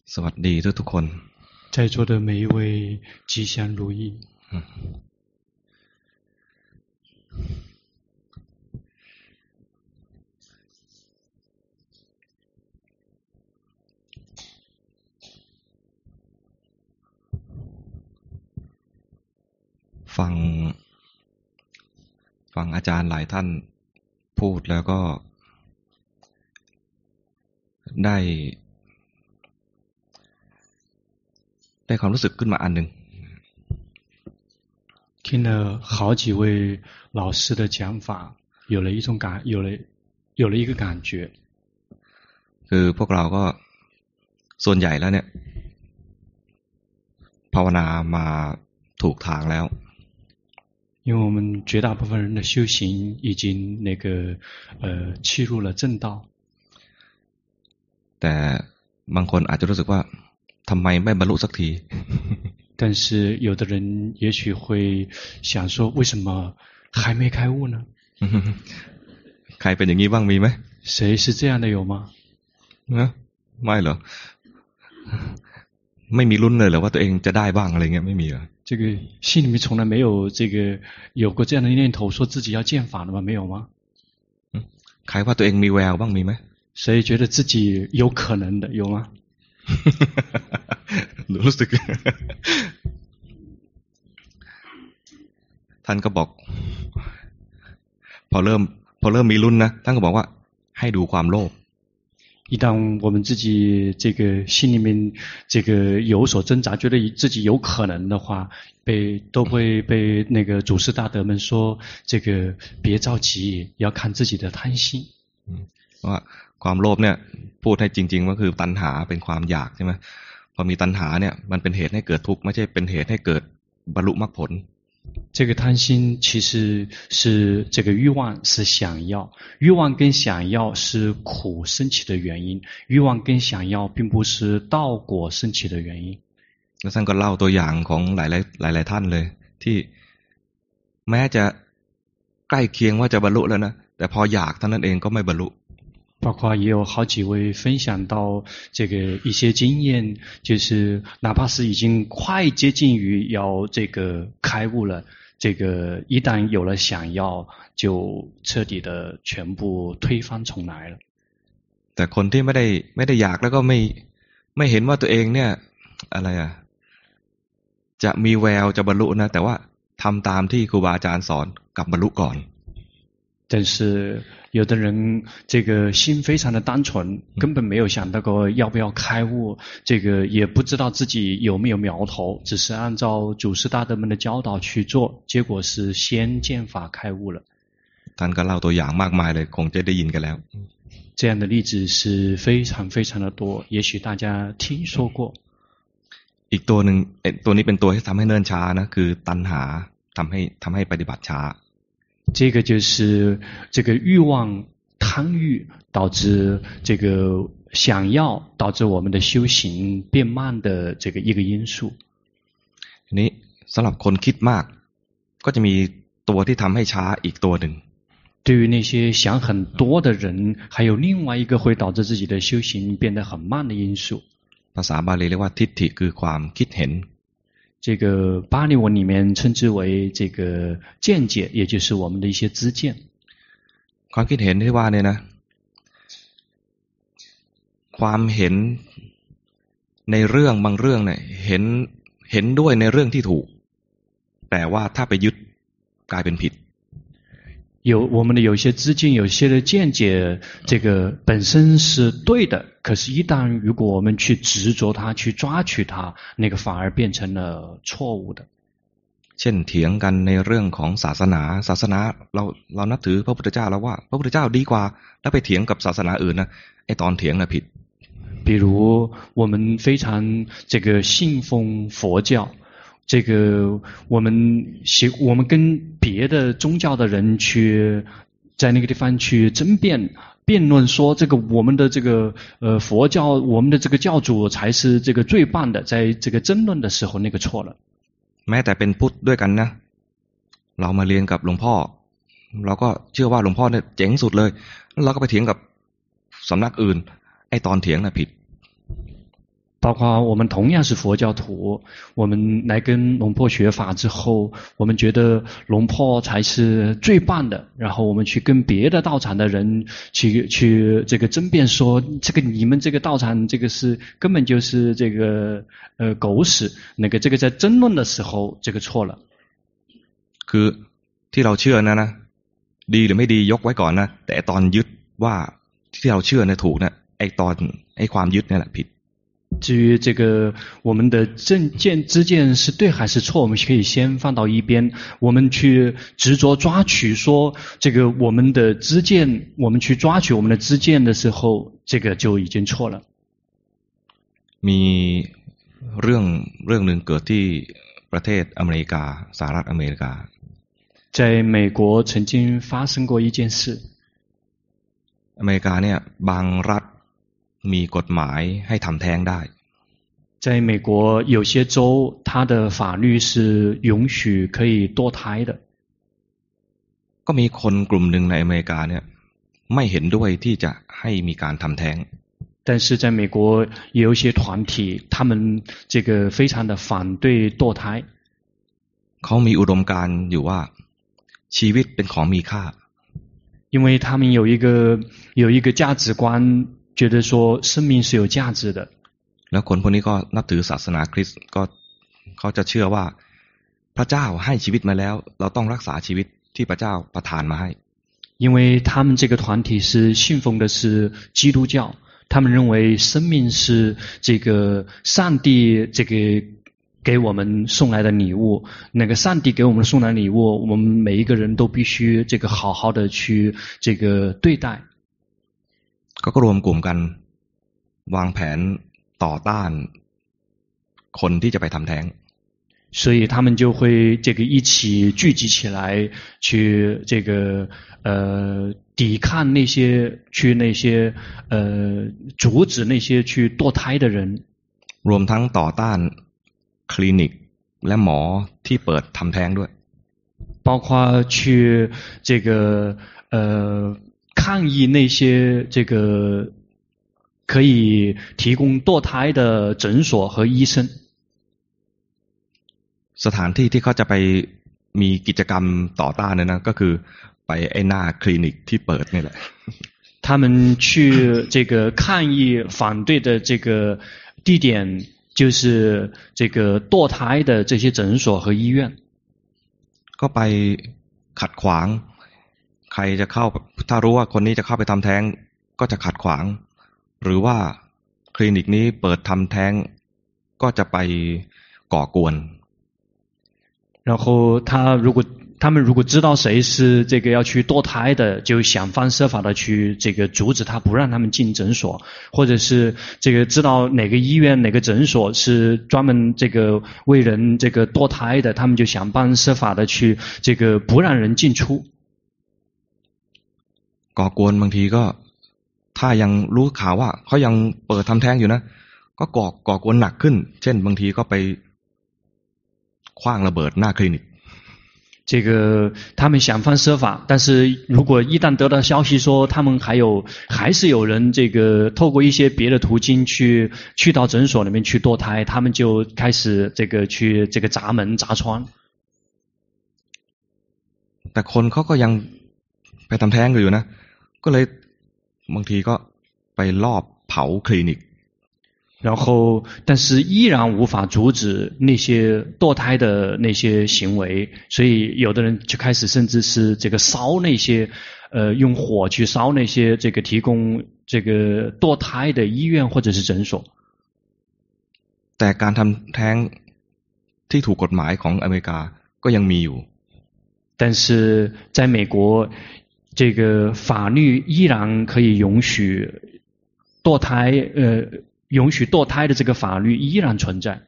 สวัสดีทุกคน在座的每一位吉祥如意。 ฟังอาจารย์หลายท่านพูดแล้วก็ได้ความรู้สึกขึ้นมาอันหนึ่ง听了好几位老师的讲法，有了一个感觉。 คือพวกเราก็ส่วนใหญ่แล้วเนี่ยภาวนามาถูกทางแล้ว因为我们绝大部分人的修行已经契入了正道。 แต่บางคนอาจจะรู้สึกว่าทำไมไม่บรรลุสักที但是有的人也许会想说，为什么还没开悟呢？ ใครเป็นอย่างนี้บ้างมีไหม谁是这样的有吗？ ไม่เหรอไม่มีลุ้นเลยเหรอว่าตัวเองจะได้บ้างอะไรเงี้ยไม่มีเหรอ这个心里面从来没有有过这样的念头，说自己要见法的吗？没有吗？ ใครว่าตัวเองมีแววบ้างมีไหม谁觉得自己有可能的有吗？ รู้สึกท่านก็บอกพอเริ่มมีลุ้นนะท่านก็บอกว่าให้ดูความโลภ一旦我们自己心里面有所挣扎，觉得自己有可能的话，都会被那个祖师大德们说，别着急，要看自己的贪心。 ว่าความโลภเนี่ยพูดให้จริงๆว่าคือตัณหาเป็นความอยากใช่ไหมพอมีตัณหาเนี่ยมันเป็นเหตุให้เกิดทุกข์ไม่ใช่เป็นเหตุให้เกิดบรรลุมรรคผล这个贪心其实是这个欲望是想要，欲望跟想要是苦升起的原因，欲望跟想要并不是道果升起的原因。 แล้วท่านก็เล่าตัวอย่างของหลายท่านเลยที่แม้จะใกล้เคียงว่าจะบรรลุแล้วนะแต่พออยากเท่านั้นเองก็ไม่บรรลุ包括也有好几位分享到一些经验，就是哪怕是已经快接近于要开悟了，一旦有了想要，就彻底的全部推翻重来了。 แต่คนที่ไม่ได้อยากแล้วก็ไม่เห็นว่าตัวเองเนี่ยอะไรจะมีแววจะบรรลุนะแต่ว่าทำตามที่ครูบาอาจารย์สอนกับบรรลุก่อน但是有的人心非常的单纯，根本没有想到过要不要开悟，也不知道自己有没有苗头，只是按照祖师大德们的教导去做，结果是先见法开悟了。 ท่านก็เล่าตัวอย่างมากมายเลยคงจะได้ยินกันแล้ว这样的例子是非常非常的多，也许大家听说过。 อีกตัวหนึ่งตัวนี้เป็นตัวที่ทำให้เนิ่นช้านะคือตัณหาทำให้ปฏิบัติช้า这个就是欲望贪欲导致想要导致我们的修行变慢的一个因素。 ทีนี้สำหรับคนคิดมากก็จะมีตัวที่ทำให้ช้าอีกตัวหนึ่ง对于那些想很多的人，还有另外一个会导致自己的修行变得很慢的因素。 ภาษาบาลีเรียกว่าทิฏฐิคือความคิดเห็น巴利文里面称之为见解，也就是我们的一些知见。 ความคิดเห็นที่ว่าเนี่ยนะความเห็นในเรื่องบางเรื่องเนี่ยเห็นด้วยในเรื่องที่ถูกแต่ว่าถ้าไปยึดกลายเป็นผิด我们的有些知见，有些的见解，本身是对的，可是一旦如果我们去执着它，去抓取它，那个反而变成了错误的。 เช่นเถียงกันในเรื่องของศาสนาเรานับถือพระพุทธเจ้าแล้วว่าพระพุทธเจ้าดีกว่าแล้วไปเถียงกับศาสนาอื่นนะไอ้ตอนเถียงน่ะผิด比如我们非常信奉佛教。我们跟别的宗教的人在那个地方去争辩论说我们的佛教，我们的教主才是最棒的，在争论的时候那个错了。 แม้แต่เป็นพุทธด้วยกันนะเรามาเรียนกับหลวงพ่อเราก็เชื่อว่าหลวงพ่อเนี่ยเจ๋งสุดเลยแล้วเราก็ไปเถียงกับสำนักอื่นไอ้ตอนเถียงน่ะผิด包括我们同样是佛教徒，我们来跟龙婆学法之后，我们觉得龙婆才是最棒的，然后我们去跟别的道场的人去这个争辩说，这个你们这个道场这个是根本就是这个狗屎，那个这个在争论的时候这个错了。 คือที่เราเชื่อนะดีหรือไม่ดียกไว้ก่อนนะแต่ตอนยึดว่าที่เราเชื่อเนี่ยถูกนะไอ้ความยึดเนี่ยแหละผิด至于这个我们的知见是对还是错，我们可以先放到一边。我们去执着抓取说这个我们的知见，我们去抓取我们的知见的时候，这个就已经错了。 มีเรื่องหนึ่งเกิดที่ประเทศอเมริกาสหรัฐอเมริกา在美国曾经发生过一件事。 อเมริกาเนี่ยบางรัฐมีกฎหมายให้ทำแท้งได้在美国有些州它的法律是允许可以堕胎的。 ก็มีคนกลุ่มหนึ่งในอเมริกาเนี่ยไม่เห็นด้วยที่จะให้มีการทำแท้ง但是在美国也有一些团体，他们这个非常的反对堕胎。 เขามีอุดมการณ์อยู่ว่าชีวิตเป็นของมีค่า因为他们有一个价值观，觉得说生命是有价值的。 แล้วคนพวกนี้ก็นับถือศาสนาคริสต์ก็เขาจะเชื่อว่าพระเจ้าให้ชีวิตมาแล้วเราต้องรักษาชีวิตที่พระเจ้าประทานมาให้因为他们这个团体是信奉的是基督教，他们认为生命是这个上帝这个给我们送来的礼物，那个上帝给我们送来的礼物，我们每一个人都必须这个好好的去这个对待。 เขาก็รวมกลุ่มกันวางแผนต่อต้านคนที่จะไปทำแท้ง所以他们就会这个一起聚集起来，去这个抵抗那些阻止那些去堕胎的人， รวมทั้งต่อต้านคลินิกและหมอที่เปิดทำแท้งด้วย包括去这个抗议那些这个可以提供堕胎的诊所和医生。 สถานที่ที่เขาจะไปมีกิจกรรมต่อต้านเนี่ยนะก็คือไปไอ้หน้าคลินิกที่เปิดนี่แหละ他们去这个抗议反对的这个地点就是这个堕胎的这些诊所和医院。 ก็ไปขัดขวางใครจะเข้าถ้ารู้ว่าคนนี้จะเข้าไปทำแท้งก็จะขัดขวางหรือว่าคลินิกนี้เปิดทำแท้งก็จะไปก่อกวน然后他们如果知道谁是这个要去堕胎的，就想方设法的去这个阻止他，不让他们进诊所，或者是这个知道哪个医院哪个诊所是专门这个为人这个堕胎的，他们就想方设法的去这个不让人进出。 ก่อกวนบางทีก็ถ้ายังรู้ข่าวว่าเขายังเปิดทำแท้งอยู่นะก็ก่อกวนหนักขึ้นเช่นบางทีก็ไปขว้างระเบิดหน้าคลินิก这个他们想方设法，但是如果一旦得到消息说他们还是有人这个透过一些别的途径去到诊所里面去堕胎，他们就开始这个去这个砸门砸窗。 แต่คนเขาก็ยังไปทำแท้งกันอยู่นะก็เลยบางทีก็ไปลอบเผาคลินิก然后但是依然无法阻止那些堕胎的那些行为，所以有的人就开始甚至是这个烧那些用火去烧那些这个提供这个堕胎的医院或者是诊所。 แต่การทำแท้งที่ถูกกฎหมายของอเมริกาก็ยังมีอยู่但是在美国这个法律依然可以允许堕胎允许堕胎的这个法律依然存在。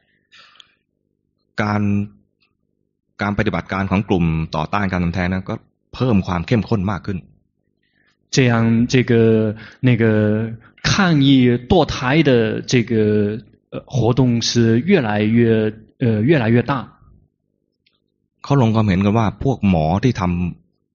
การปฏิบัติการของกลุ่มต่อต้านการทำแท้งนั้นก็เพิ่มความเข้มข้นมากขึ้น这样这个那个抗议堕胎的这个活动是越来越大。 เขาลงความเห็นกันว่าพวกหมอที่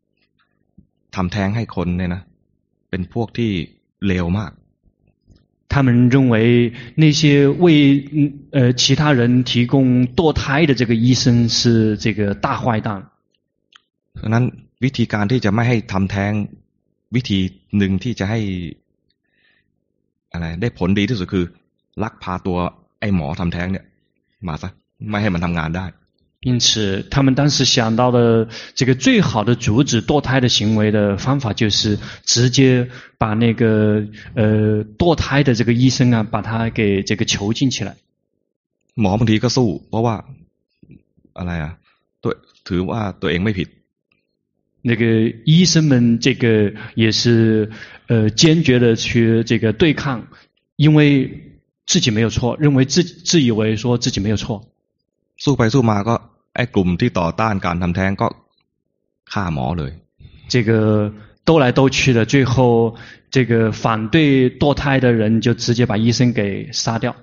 ทำแท้งให้คนเนี่ยนะเป็นพวกที่เลวมาก他他们认为那些为其他人提供堕胎的这个医生是这个大坏蛋。 ฉะนั้นวิธีการที่จะไม่ให้ทำแท้งวิธีหนึ่งที่จะให้อะไรได้ผลดีที่สุดคือลักพาตัวไอ้หมอทำแท้งเนี่ยมาซะไม่ให้มันทำงานได้因此他们当时想到的这个最好的阻止堕胎的行为的方法就是直接把那个堕胎的这个医生啊把他给这个囚禁起来。 หมอบางทีก็สู้เพราะว่าอะไรอ่ะตัวถือว่าตัวเองไม่ผิด那个医生们这个也是坚决的去这个对抗，因为自己没有错，认为自以为说自己没有错。 สู้ไปสู้มาก็ไอ้กลุ่มที่ต่อต้านการทำแท้งก็ฆ่าหมอเลย这个斗来斗去的，最后这个反对堕胎的人就直接把医生给杀掉。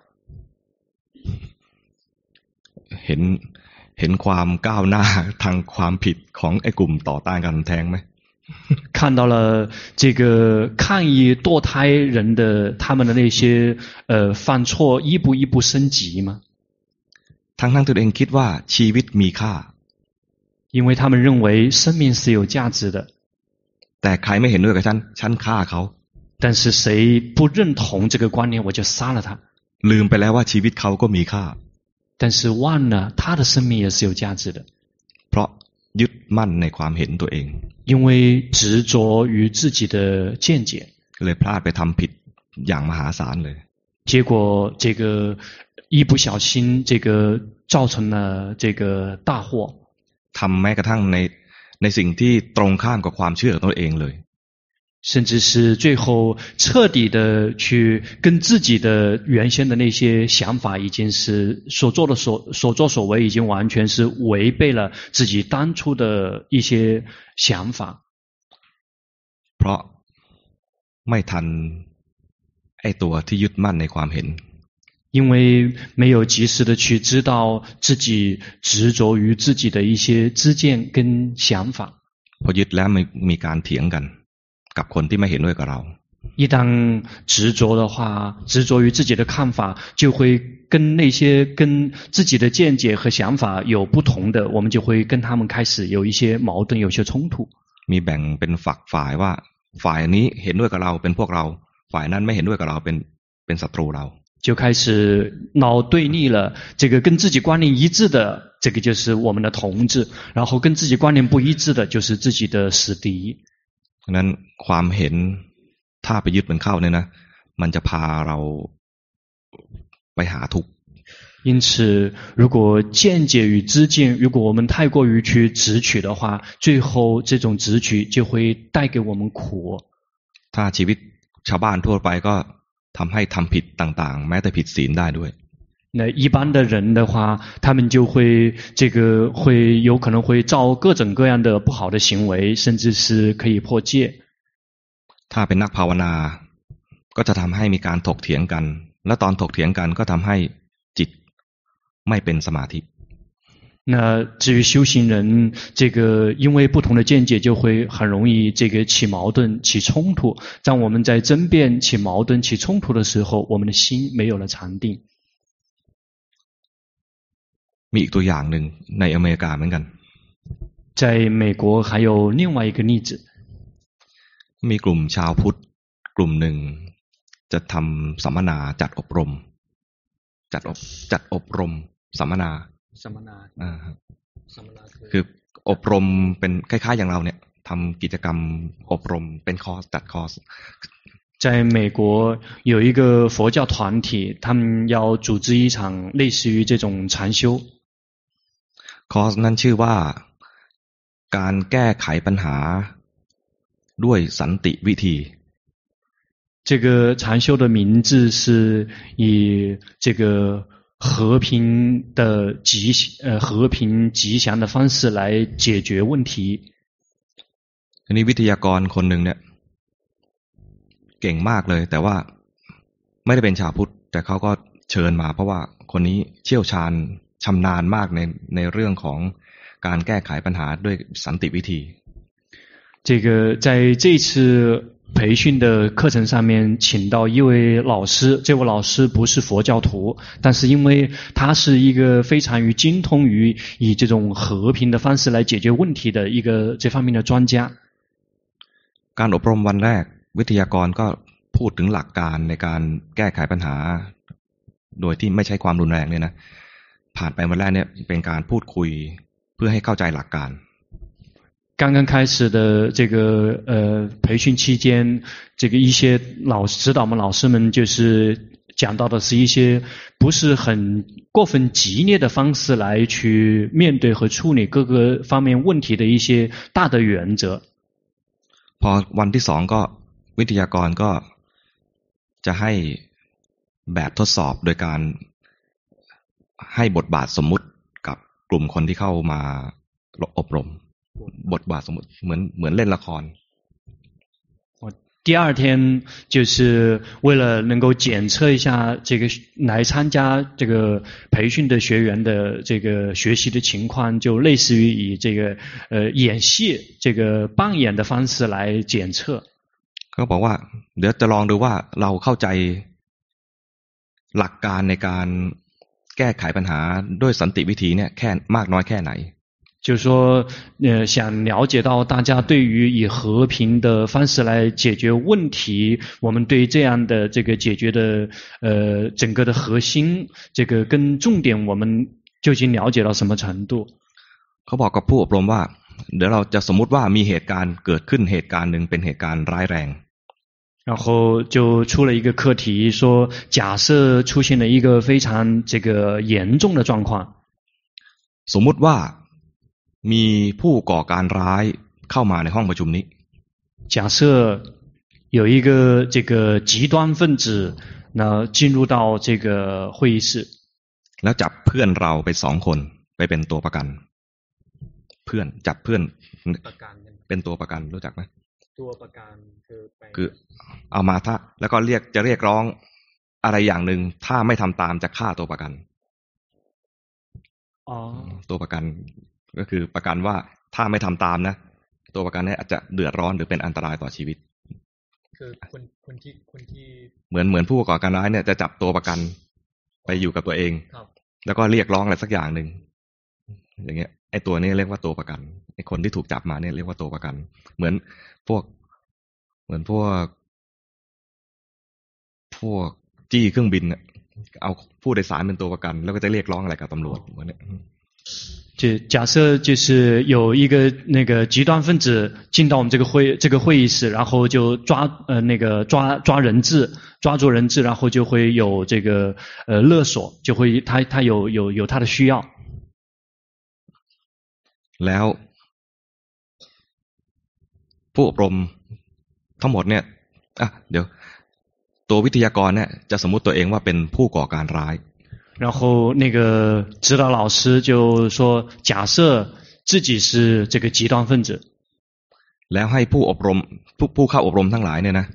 เห็นความก้าวหน้าทางความผิดของไอ้กลุ่มต่อต้านการทำแท้งไหม看到了这个抗议堕胎人的他们的那些犯错一步一步升级吗？ ทั้งตัวเองคิดว่าชีวิตมีค่า因为他们认为生命是有价值的แต่ใครไม่เห็นด้วยกับฉันฆ่าเขา但是谁不认同这个观念我就杀了他ลืมไปแล้วว่าชีวิตเขาก็มีค่า但是忘了他的生命也是有价值的เพราะยึดมั่นในความเห็นตัวเอง因为执着于自己的见解เลยพลาดไปทำผิดอย่างมหาศาลเลย结果这个一不小心这个造成了这个大祸ทำแม้กระทั่งในสิ่งที่ตรงข้ามกับความเชื่อของตัวเองเลย甚至是最后彻底的去跟自己的原先的那些想法已经是所作所为已经完全是违背了自己当初的一些想法เพราะไม่ทันไอ้ตัวที่ยึดมั่นในความเห็น因为没有及时的去知道自己执着于自己的一些知见跟想法พอยึดแล้วมีการเถียงกันกับคนที่ไม่เห็นด้วยกับเรา一旦执着的话执着于自己的看法就会跟那些跟自己的见解和想法有不同的我们就会跟他们开始有一些矛盾有些冲突มีแบ่งเป็นฝักฝ่ายว่าฝ่ายนี้เห็นด้วยกับเราเป็นพวกเราฝ่ายนั้นไม่เห็นด้วยกับเราเป็นศัตรูเรา就开始闹对立了这个跟自己观念一致的这个就是我们的同志然后跟自己观念不一致的就是自己的死敌ฉะนั้นความเห็นถ้าไปยึดมันเข้าเนี่ยนะมันจะพาเราไปหาทุกข์因此如果见解与知见如果我们太过于去执取的话最后这种执取就会带给我们苦ถ้าชีวิตชาวบ้านทั่วไปก็ทำให้ทำผิดต่างๆแม้แต่ผิดศีลได้ด้วย那一般的人的话他们就会这个会有可能会造各种各样的不好的行为甚至是可以破戒ถ้าเป็นนักภาวนาก็จะทำให้มีการถกเถียงกันและตอนถกเถียงกันก็ทำให้จิตไม่เป็นสมาธิ那至于修行人这个因为不同的见解就会很容易这个起矛盾起冲突当我们在争辩起矛盾起冲突的时候我们的心没有了禅定มีอีกตัวอย่างหนึ่งในอเมริกาเหมือนกัน在美国还有另外一个例子มีกลุ่มชาวพุทธกลุ่มหนึ่งจะทำสัมมนาจัดอบรมสัมมนาคืออบรมเป็นคล้ายๆอย่างเราเนี่ยทำกิจกรรมอบรมเป็นคอร์สจัดคอร์ส在美国有一个佛教团体他们要组织一场类似于这种禅修คอร์สนั้นชื่อว่าการแก้ไขปัญหาด้วยสันติวิธี这个禅修的名字是以这个和平吉祥的方式来解决问题ทีนี้วิทยากรคนหนึ่งเนี่ยเก่งมากเลยแต่ว่าไม่ได้เป็นชาวพุทธแต่เขาก็เชิญมาเพราะว่าคนนี้เชี่ยวชาญชำนาญมากในเรื่องของการแก้ไขปัญหาด้วยสันติวิธี这个在这次培训的课程上面请到一位老师，这位老师不是佛教徒，但是因为他是一个非常精通于以这种和平的方式来解决问题的一个这方面的专家。 การอบรมวันแรกวิทยากรก็พูดถึงหลักการในการแก้ไขปัญหาโดยที่ไม่ใช้ความรุนแรงเนี่ยนะผ่านไปวันแรกเนี่ยเป็นการพูดคุยเพื่อให้เข้าใจหลักการ刚刚开始的这个培训期间，这个一些指导们老师们就是讲到的是一些不是很过分激烈的方式来去面对和处理各个方面问题的一些大的原则。 พอวันที่สองก็วิทยากรก็จะให้แบบทดสอบโดยการให้บทบาทสมมุติกับกลุ่มคนที่เข้ามาอบรมบทบาทสมมุติเหมือนเล่นละคร第二天就是为了能够检测一下这个来参加这个培训的学员的这个学习的情况，就类似于以这个演戏这个扮演的方式来检测。 ก็บอกว่าเดี๋ยวจะลองดูว่าเราเข้าใจหลักการในการแก้ไขปัญหาด้วยสันติวิธีเนี่ยแค่มากน้อยแค่ไหน就是说想了解到大家对于以和平的方式来解决问题，我们对这样的这个解决的整个的核心这个跟重点我们究竟了解到什么程度。 เขาบอกกับผู้อบรมว่าเดี๋ยวเราจะสมมุติว่ามีเหตุการณ์เกิดขึ้นเหตุการณ์นึงเป็นเหตุการณ์ร้ายแรง然后就出了一个课题说假设出现了一个非常这个严重的状况สมมุติว่ามีผู้ก่อการร้ายเข้ามาในห้องประชุมนี้假设有一个这个极端分子那进入到这个会议室แล้วจับเพื่อนเราไป2คนไปเป็นตัวประกันเพื่อนจับเพื่อนเป็นตัวประกันรู้จักไหมตัวประกันคือเอามาถ้าแล้วก็จะเรียกร้องอะไรอย่างหนึ่งถ้าไม่ทำตามจะฆ่าตัวประกันตัวประกันก็คือประกันว่าถ้าไม่ทำตามนะตัวประกันเนี่ยอาจจะเดือดร้อนหรือเป็นอันตรายต่อชีวิตคือคนที่เหมือนผู้ก่อการร้ายเนี่ยจะจับตัวประกันไปอยู่กับตัวเองแล้วก็เรียกร้องอะไรสักอย่างหนึ่งอย่างเงี้ยไอ้ตัวนี้เรียกว่าตัวประกันไอ้คนที่ถูกจับมาเนี่ยเรียกว่าตัวประกันเหมือนพวกจี้เครื่องบินเนี่ยเอาผู้โดยสารเป็นตัวประกันแล้วก็จะเรียกร้องอะไรกับตำรวจเหมือนเนี่ย就假设就是有一个那个极端分子进到我们这个会议室，然后就抓人质，抓住人质，然后就会有这个勒索，就会他有他的需要。 แล้วผู้อบรมทั้งหมดเนี่ยเดี๋ยวตัววิทยากรเนี่ยจะสมมุติตัวเองว่าเป็นผู้ก่อการร้าย然后那个指导老师就说假设自己是这个极端分子แล้วให้ผู้เข้าอบรมทั้งหลายเนี่ยนะ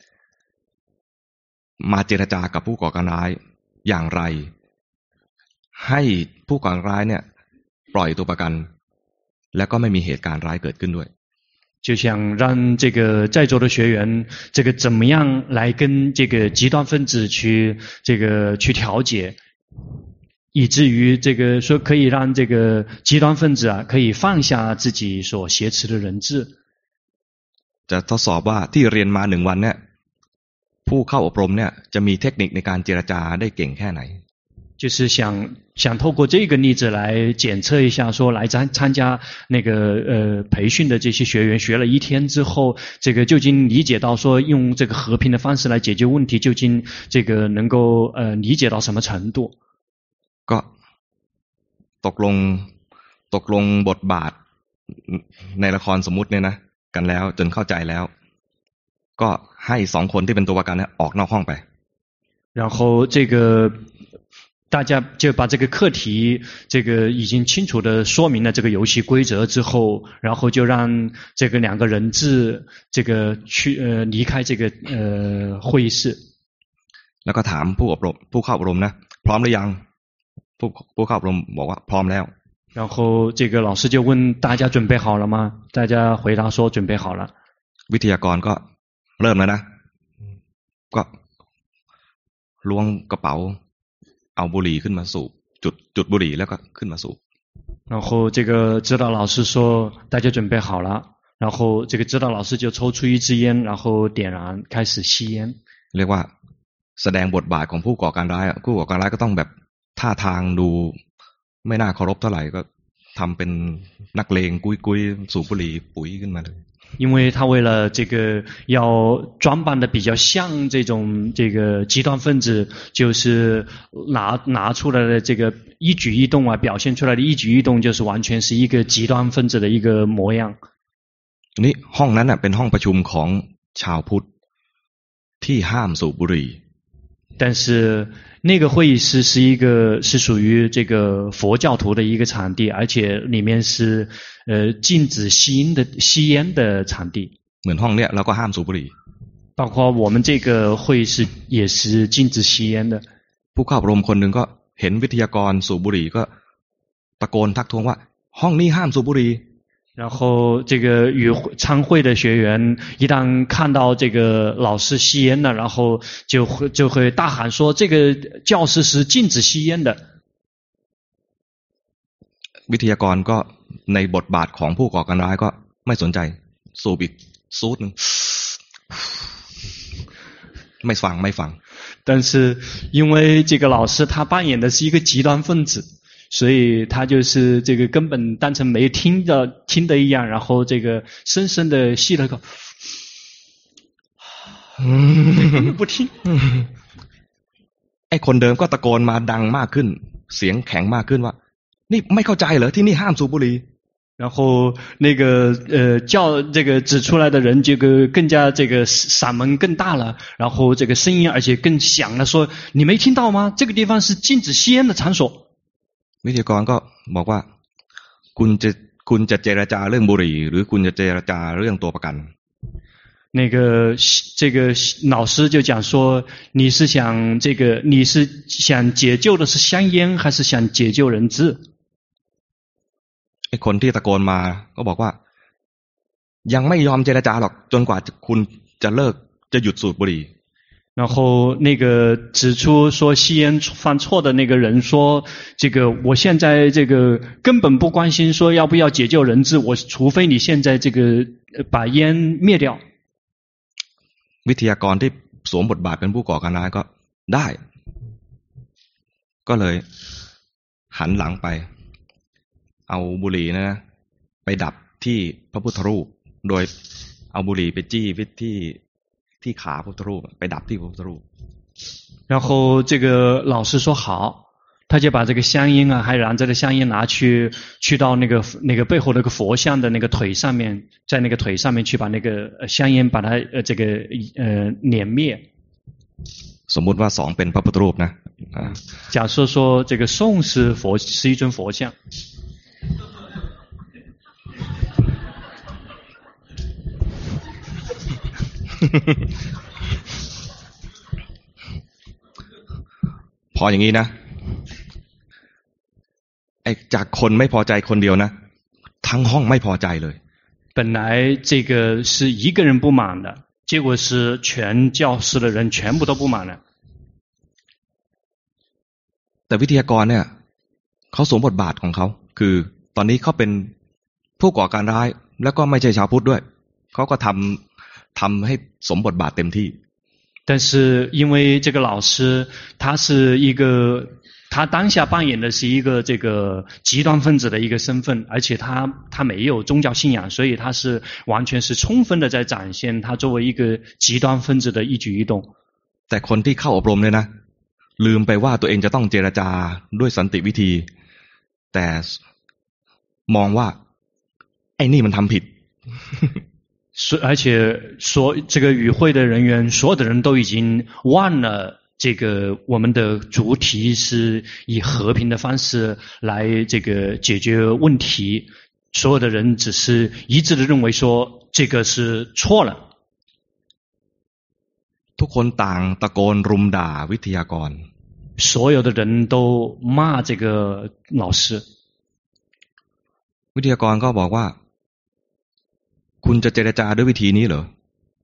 มาเจรจากับผู้ก่อการร้ายอย่างไรให้ผู้ก่อการร้ายเนี่ยปล่อยตัวประกันแล้วก็ไม่มีเหตุการณ์ร้ายเกิดขึ้นด้วย就想让这个在座的学员这个怎么样来跟这个极端分子去调解以至于这个说可以让这个极端分子可以放下自己所挟持的人质จะทดสอบว่าที่เรียนมา1วันเนี่ยผู้เข้าอบรมเนี่ยจะมีเทคนิคในการเจรจาได้เก่งแค่ไหน就是想透过这个例子来检测一下说来参加那个培训的这些学员学了1天之后这个究竟理解到说用这个和平的方式来解决问题究竟这个能够理解到什么程度ก็ตกลงบทบาทในละครสมมุติเนี่ยนะกันแล้วจนเข้าใจแล้วก็ให้2คนที่เป็นตัวประกันเนี่ยออกนอกห้องไป然后这个大家就把这个课题这个已经清楚的说明了这个游戏规则之后然后就让这个2个人质这个去离开这个会议室แล้วก็ถามผู้เข้าอบรมนะพร้อมหรือยังผู้เข้าอบรมบอกว่าพร้อมแล้ว然后这个老师就问大家准备好了吗大家回答说准备好了วิทยากรก็เริ่มแล้วนะก็ล้วงกระเป๋าเอาบุหรี่ขึ้นมาสูบจุดบุหรี่แล้วก็ขึ้นมาสูบ然后这个指导老师说大家准备好了，然后这个指导老师就抽出一支烟，然后点燃开始吸烟。 เรียกว่าแสดงบทบาทของผู้ก่อการร้ายผู้ก่อการร้ายก็ต้องแบบท่าทางดูไม่น่าเคารพเท่าไหร่ก็ทำเป็นนักเลงกุ้ยๆสูบบุหรี่ปุ๋ยขึ้นมาเลย因为他为了这个要装扮的比较像这种这个极端分子，就是拿出来的这个一举一动啊，表现出来的一举一动就是完全是一个极端分子的一个模样。 นี่ห้องนั้นน่ะเป็นห้องประชุมของชาวพุทธที่ห้ามสูบบุหรี่但是那个会议室是属于这个佛教徒的一个场地，而且里面是禁止吸烟的场地。 เหมือนห้องเนี้ยเราก็ห้ามสูบบุหรี่包括我们这个会议室也是禁止吸烟的。 ผู้เข้าอบรมคนหนึ่งก็เห็นวิทยากรสูบบุหรี่ก็ตะโกนทักท้วงว่าห้องนี้ห้ามสูบบุหรี่然后这个参会的学员一旦看到这个老师吸烟了，然后就会大喊说这个教室是禁止吸烟的。 วิทยากรก็ในบทบาทของผู้ก่อการร้ายก็ไม่สนใจสูบอีกซูดนึงไม่ฟัง但是因为这个老师他扮演的是一个极端分子，所以他就是这个根本当成没听的一样，然后这个深深的吸了口，不听。 ไอ้คนเดิมก็ตะโกนมาดังมากขึ้นเสียงแข็งมากขึ้นว่านี่ไม่เข้าใจเหรอที่นี่ห้ามสูบบุหรี่然后那个这个指出来的人这个更加这个嗓门更大了，然后这个声音而且更响了，说你没听到吗？这个地方是禁止吸烟的场所。 วิทยากรก็บอกว่าคุณจะเจรจาเรื่องบุหรี่หรือคุณจะเจรจาเรื่องตัวประกัน那个这个老师就讲说，你是想解救的是香烟，还是想解救人质？ ไอ้คนที่ตะโกนมาก็บอกว่ายังไม่ยอมเจรจาหรอกจนกว่าคุณจะหยุดสูบบุหรี่然后那个指出说吸烟犯错的那个人说，这个我现在这个根本不关心说要不要解救人质，除非你现在这个把烟灭掉。 วิทยากรที่สวมบทบาทเป็นผู้ก่อการร้ายก็ได้ก็เลยหันหลังไปเอาบุหรี่นะไปดับที่พระพุทธรูปโดยเอาบุหรี่ไปจี้ที่ขาพระพุทธรูปไปดับที่พระพุทธรูป然后这个老师说好，他就把这个香烟啊，还燃着的香烟拿去到那个背后那个佛像的那个腿上面，在那个腿上面去把那个香烟把它这个碾灭。 สมมุติว่าสองเป็นพระพุทธรูปนะ假设说这个宋是一尊佛像。 พออย่างนี้นะไอ้จากคนไม่พอใจคนเดียวนะทั้งห้องไม่พอใจเลย本来这个是一个人不满的，结果是全教室的人全部都不满了。 แต่วิทยากรเนี่ยเขาสวมบทบาทของเขาคือตอนนี้เขาเป็นผู้ก่อการร้ายแล้วก็ไม่ใช่ชาวพุทธด้วยเขาก็ทำให้สมบทบาทเต็มที่但是因为这个老师他当下扮演的是一个这个极端分子的一个身份，而且他没有宗教信仰，所以他是完全是充分的在展现他作为一个极端分子的一举一动。 แต่คนที่เข้าอบรมเนี่ยนะลืมไปว่าตัวเองจะต้องเจรจาด้วยสันติวิธีแต่มองว่าไอ้นี่มันทำผิด而且这个与会的人员，所有的人都已经忘了这个我们的主题是以和平的方式来这个解决问题，所有的人只是一致的认为说这个是错了。 ทุกคนต่างตะโกนรุมด่าวิทยากร所有的人都骂这个老师。 วิทยากรก็บอกว่าคุณจะเจรจาด้วยวิธีนี้เหรอ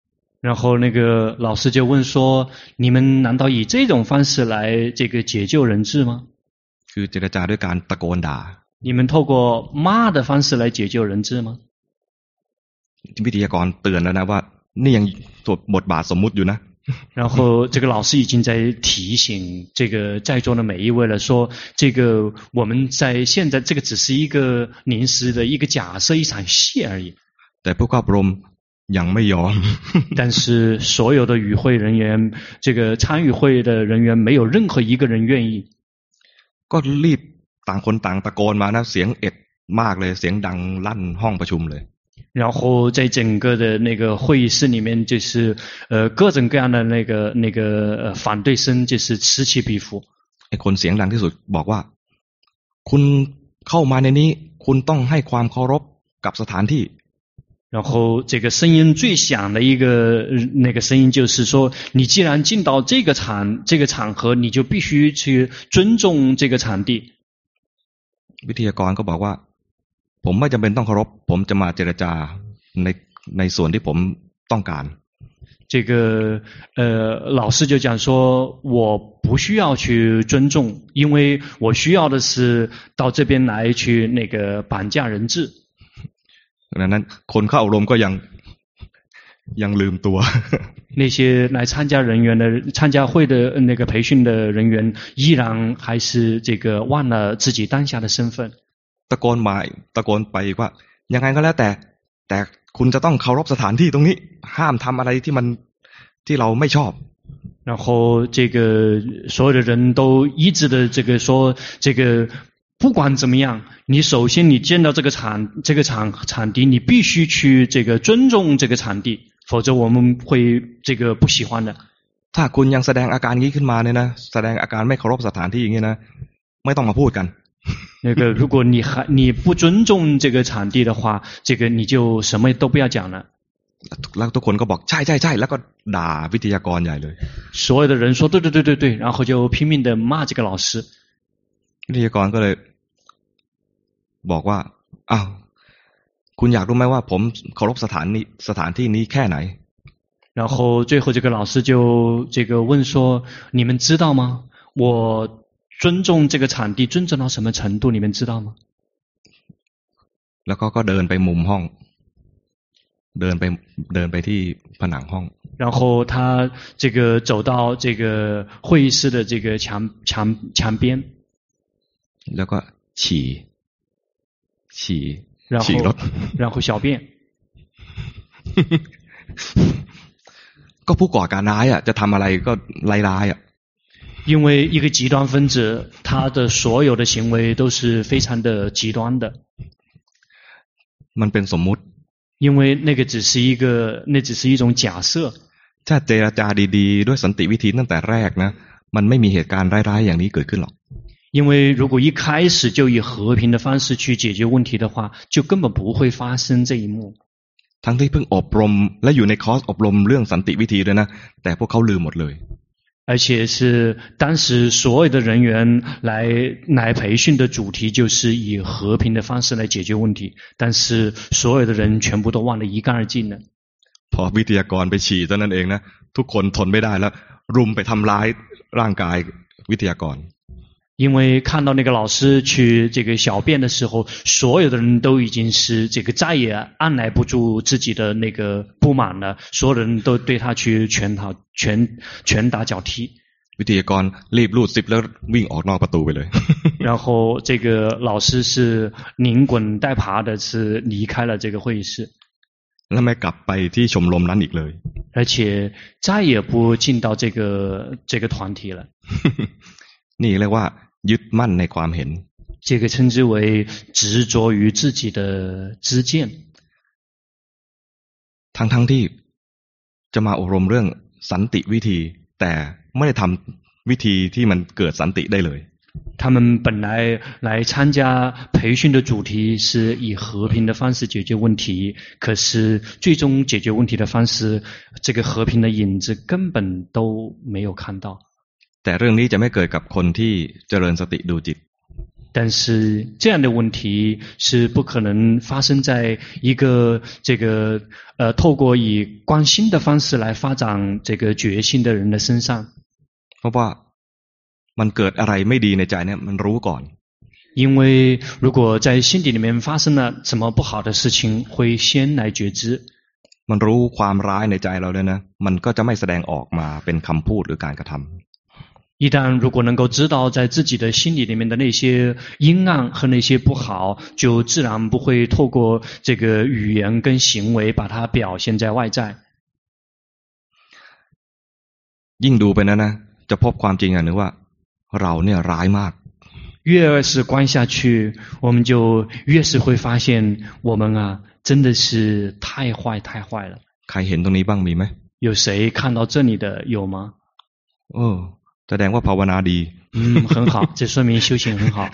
然后那个老师就问说：“你们难道以这种方式来这个解救人质吗？ คือเจรจาด้วยการตะโกนด่า你们透过骂的方式来解救人质吗？” วิทยากรเตือนแล้วนะว่านี่ยังสวมบทบาทสมมุติอยู่นะ然后这个老师已经在提醒这个在座的每一位了，说这个我们在现在这个只是一个临时的一个假设，一场戏而已。 แต่ผู้เข้าอบรมยังไม่ยอม但是所有的与会人员，这个参与会的人员，没有任何一个人愿意。 ก็รีบต่างคนต่างตะโกนมานะเสียงเอ็ดมากเลยเสียงดังลั่นห้องประชุมเลย然后在整个的那个会议室里面，就是各种各样的那个反对声，就是此起彼伏。 ไอ้คนเสียงดังที่สุดบอกว่าคุณเข้ามาในนี้คุณต้องให้ความเคารพกับสถานที่然后这个声音最响的一个那个声音就是说，你既然进到这个场合，你就必须去尊重这个场地。 วิทยากรก็บอกว่าผมไม่จำเป็นต้องเคารพผมจะมาเจรจาในส่วนที่ผมต้องการ这个老师就讲说，我不需要去尊重，因为我需要的是到这边来去那个绑架人质。 ดังนั้นคนเข้าอบรมก็ยังลืมตัว那些来参加会的那个培训的人员，依然还是这个忘了自己当下的身份。 ตะโกนไปอีกว่ายังไงก็แล้วแต่คุณจะต้องเคารพสถานที่ตรงนี้ห้ามทำอะไรที่เราไม่ชอบ然后这个所有的人都一致的这个说，这个不管怎么样，你首先你见到这个场地，你必须去这个尊重这个场地，否则我们会这个不喜欢的。 ถ้าคุณยังแสดงอาการนี้ขึ้นมาเนี่ยนะแสดงอาการไม่เคารพสถานที่อย่างนี้นะไม่ต้องมาพูดกัน那个如果你不尊重这个场地的话，这个你就什么都不要讲了。 แล้วทุกคนก็บอกใช่แล้วก็ด่าวิทยากรใหญ่เลย所有的人说对，然后就拼命的骂这个老师。 วิทยากรก็เลยบอกว่าอ้าวคุณอยากรู้ไหมว่าผมเคารพสถานที่นี้แค่ไหน然后最后这个老师就这个问说，你们知道吗？我尊重这个场地尊重到什么程度，你们知道吗？ แล้วก็เดินไปมุมห้องเดินไปที่ผนังห้อง然后他这个走到这个会议室的这个墙边， แล้วก็ฉี่รถ然后小便。 ก็ผู้ก่อการร้ายอ่ะจะทำอะไรก็ร้ายอ่ะ因为一个极端分子，他的所有的行为都是非常的极端的。 มันเป็นสมมุติ因为那只是一种假设。 ถ้าเจรจาดีๆด้วยสันติวิธีตั้งแต่แรกนะมันไม่มีเหตุการณ์ร้ายๆอย่างนี้เกิดขึ้นหรอก因为如果一开始就以和平的方式去解决问题的话，就根本不会发生这一幕。 ทั้งที่เพิ่งอบรมและอยู่ในคอร์สอบรมเรื่องสันติวิธีด้วยนะแต่พวกเขาลืมหมดเลย而且是当时所有的人员来培训的主题就是以和平的方式来解决问题，但是所有的人全部都忘得一干二净了。 พอวิทยากรไปฉี่เท่านั้นเองนะทุกคนทนไม่ได้แล้วรุมไปทำร้ายร่างกายวิทยากร因为看到那个老师去这个小便的时候，所有的人都已经是这个再也按捺不住自己的那个不满了，所有人都对他去拳打脚踢。 วิทยากรรีบลูดซิปแล้ววิ่งออกนอกประตูไปเลย然后这个老师是连滚带爬的是离开了这个会议室， แล้วไม่กลับไปที่ชมรมนั้นอีกเลย而且再也不进到这个团体了。 นี่เรียกว่ายึดมั่นในความเห็น这个称之为执着于自己的知见。 ทั้งที่จะมาอบรมเรื่องสันติวิธีแต่ไม่ได้ทำวิธีที่มันเกิดสันติได้เลย他们本来参加培训的主题是以和平的方式解决问题，可是最终解决问题的方式，这个和平的影子根本都没有看到。 แต่เรื่องนี้จะไม่เกิดกับคนที่เจริญสติดูจิต但但是这样的问题是不可能发生在一个透过以观心的方式来发展这个觉性的人的身上。 เพราะว่ามันเกิดอะไรไม่ดีในใจเนี่ยมันรู้ก่อน因为如果在心底里面发生了什么不好的事情，会先来觉知。 มันรู้ความร้ายในใจเราเลยนะมันก็จะไม่แสดงออกมาเป็นคำพูดหรือการกระทำ一旦如果能够知道在自己的心里里面的那些阴暗和那些不好，就自然不会透过这个语言跟行为把它表现在外在。 ยิ่งดูไปนั้นนะจะพบความจริงอย่างหนึ่งว่าเราเนี่ยร้ายมาก越是观下去，我们就越是会发现我们啊真的是太坏太坏了。 ใครเห็นตรงนี้บ้างมีไหม有谁看到这里的有吗？ แสดงว่าภาวนาดี很好，这说明修行很好。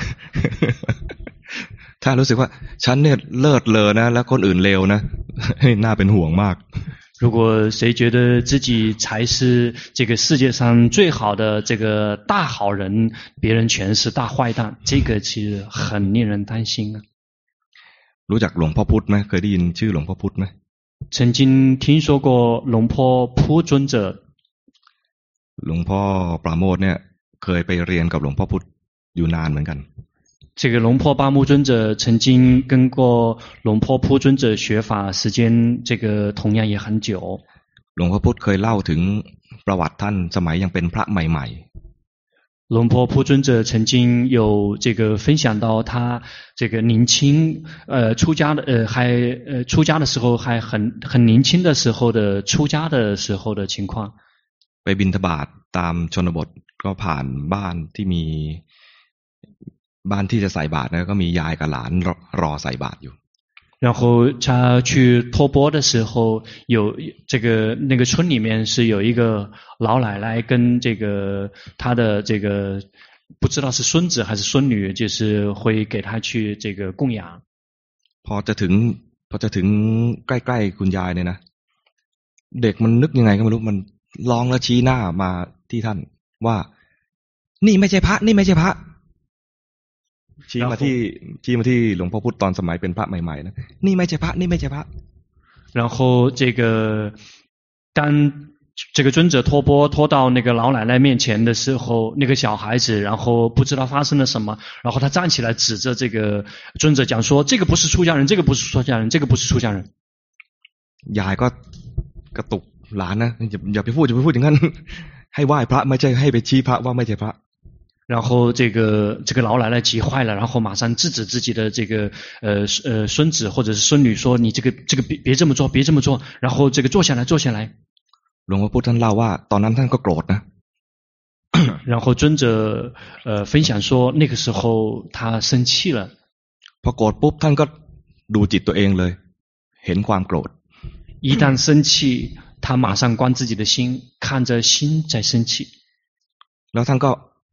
ถ้ารู้สึกว่าฉันเนี่ยเลิศเลอนะแล้วคนอื่นเลวนะน่าเป็นห่วงมาก如果谁觉得自己才是这个世界上最好的这个大好人，别人全是大坏蛋，这个其实很令人担心啊。 รู้จักหลวงพ่อพุธไหมเคยได้ยินชื่อหลวงพ่อพุธไหม曾经听说过龙坡扑尊者หลวงพ่อปราโมทเนี่ยเคยไปเรียนกับหลวงพ่อพุธอยู่นานเหมือนกัน这个龙坡巴木尊者曾经跟过龙坡扑尊者学法，时间这个同样也很久。 หลวงพ่อพุธเคยเล่าถึงประวัติท่านสมัยยังเป็นพระใหม่龙坡扑尊者曾经有这个分享到他这个年轻出家的出家的时候还很年轻的时候的出家的时候的情况。 ไปบิณฑบาตตามชนบทก็ผ่านบ้านที่มีบ้านที่จะใส่บาตรนะก็มียายกับหลานรอใส่บาตรอยู่然后他去托钵的时候，有那个村里面是有一个老奶奶跟这个他的这个不知道是孙子还是孙女，就是会给他去这个供养。 พอจะถึงใกล้ๆคุณยายเนี่ยนะเด็กมันนึกยังไงก็ไม่รู้มันร้องแล้วชี้หน้ามาที่ท่านว่านี่ไม่ใช่พระนี่ไม่ใช่พระชี้มาที่หลวงพ่อพุธตอนสมัยเป็นพระใหม่ๆนะนี่ไม่ใช่พระนี่ไม่ใช่พระ然后当这个尊者托钵托到那个老奶奶面前的时候，那个小孩子然后不知道发生了什么，然后他站起来指着这个尊者讲说：“这个不是出家人，这个不是出家人，这个不是出家人。” ยายก็กระตุกหลานนะอย่าไปพูดอย่างนั้นให้ไหว้พระไม่ใช่ให้ไปชี้พระว่าไม่ใช่พระ然后这个老奶奶急坏了，然后马上制止自己的这个孙子或者是孙女说：“你这个别这么做，别这么做。”然后这个坐下来。 หลวงพ่อพุธท่านเล่าว่าตอนนั้นท่านก็โกรธนะ然后尊者分享说，那个时候他生气了。 พอโกรธปุ๊บท่านก็ดูจิตตัวเองเลยเห็นความโกรธ一旦生气，他马上观自己的心，看着心在生气。 แล้วท่านก็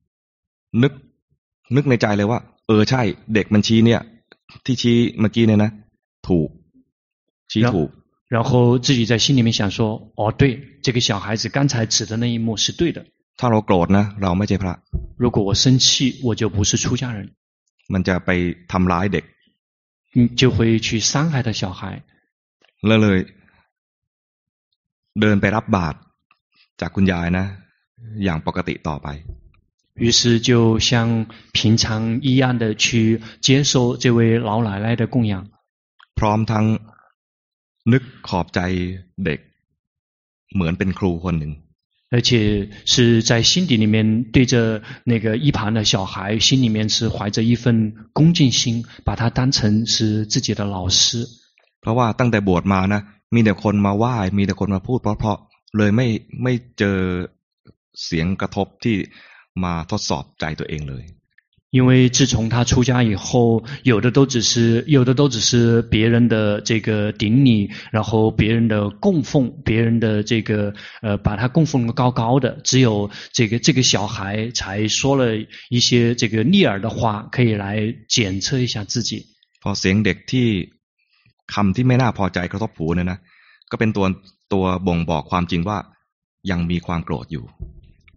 นึกในใจเลยว่าใช่เด็กมันชี้เนี่ยที่ชี้เมื่อกี้เนี่ยนะถูกชี้ถูก然后自己在心里面想说：“哦，对，这个小孩子刚才指的那一幕是对的。 ถ้าเราโกรธนะเราไม่ใช่พระ如果我生气，我就不是出家人。 มันจะไปทำร้ายเด็ก就会去伤害到小孩。 เลยเดินไปรับบาตรจากคุณยายนะอย่างปกติต่อไป于是就像平常一样的去接受这位老奶奶的供养。 พร้อมทั้งนึกขอบใจเด็กเหมือนเป็นครูคนหนึ่ง而且是在心底里面对着那个一旁的小孩，心里面是怀着一份恭敬心，把他当成是自己的老师。 เพราะว่าตั้งแต่บวชมานะมีแต่คนมาไหว้มีแต่คนมาพูดเพราะเลยไม่เจอเสียงกระทบที่มาทดสอบใจตัวเองเลย因为自从他出家以后，有的都只是别人的这个顶礼，然后别人的供奉，别人的这个把他供奉得高高的，只有这个小孩才说了一些这个逆耳的话，可以来检测一下自己。 พอเสียงเด็กที่คำที่ไม่น่าพอใจกระทบหูเนี่ยนะก็เป็นตัวบ่งบอกความจริงว่ายังมีความโกรธอยู่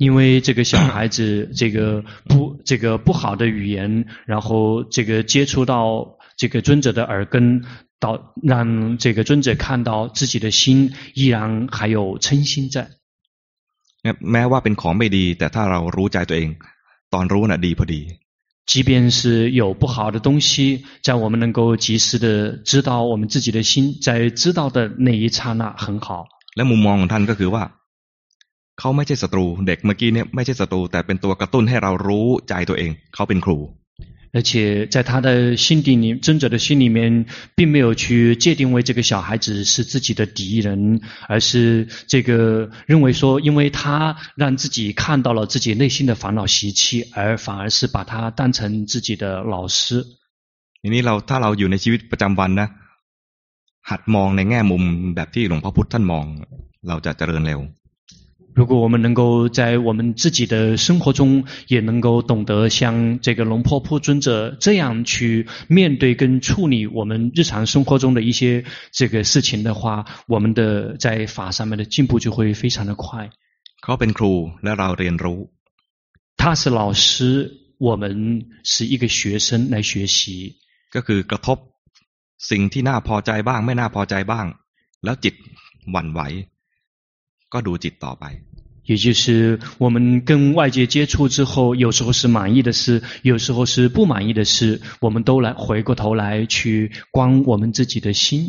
因为这个小孩子这个不好的语言，然后这个接触到这个尊者的耳根，让这个尊者看到自己的心依然还有嗔心在。 แม้ว่าเป็นของไม่ดีแต่ถ้าเรารู้ใจตัวเองตอนรู้น่ะดีพอดี。 即便是有不好的东西，在我们能够及时的知道我们自己的心，在知道的那一刹那很好。 และมุมมองของท่านก็คือว่าเขาไม่ใช่ศัตรูเด็กเมื่อกี้เนี่ยไม่ใช่ศัตรูแต่เป็นตัวกระตุ้นให้เรารู้ใจตัวเองเขาเป็นครู而且在他的心底里，尊者的心里面，并没有去界定为这个小孩子是自己的敌人，而是这个认为说，因为他让自己看到了自己内心的烦恼习气，而反而是把他当成自己的老师。 ทีนี้ถ้าเราอยู่ในชีวิตประจำวันนะหัดมองในแง่มุมแบบที่หลวงพ่อพุธท่านมองเราจะเจริญเร็ว如果我们能够在我们自己的生活中也能够懂得像这个龙婆铺尊者这样去面对跟处理我们日常生活中的一些这个事情的话，我们的在法上面的进步就会非常的快。 เขาเป็นครูและเราเรียนรู้他是老师，我们是一个学生来学习。 ก็คือกระทบสิ่งที่น่าพอใจบ้างไม่น่าพอใจบ้างแล้วจิตหวั่นไหวก็ดูจิตต่อไป也就是我们跟外界接触之后，有时候是满意的事，有时候是不满意的事，我们都来回过头来去观我们自己的心。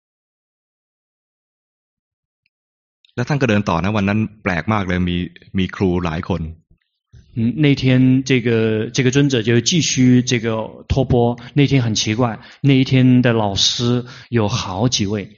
แล้วท่านก็เดินต่อนะวันนั้นแปลกมากเลยมีครูหลายคน那天这个尊者就继续这个托钵，那天很奇怪，那一天的老师有好几位。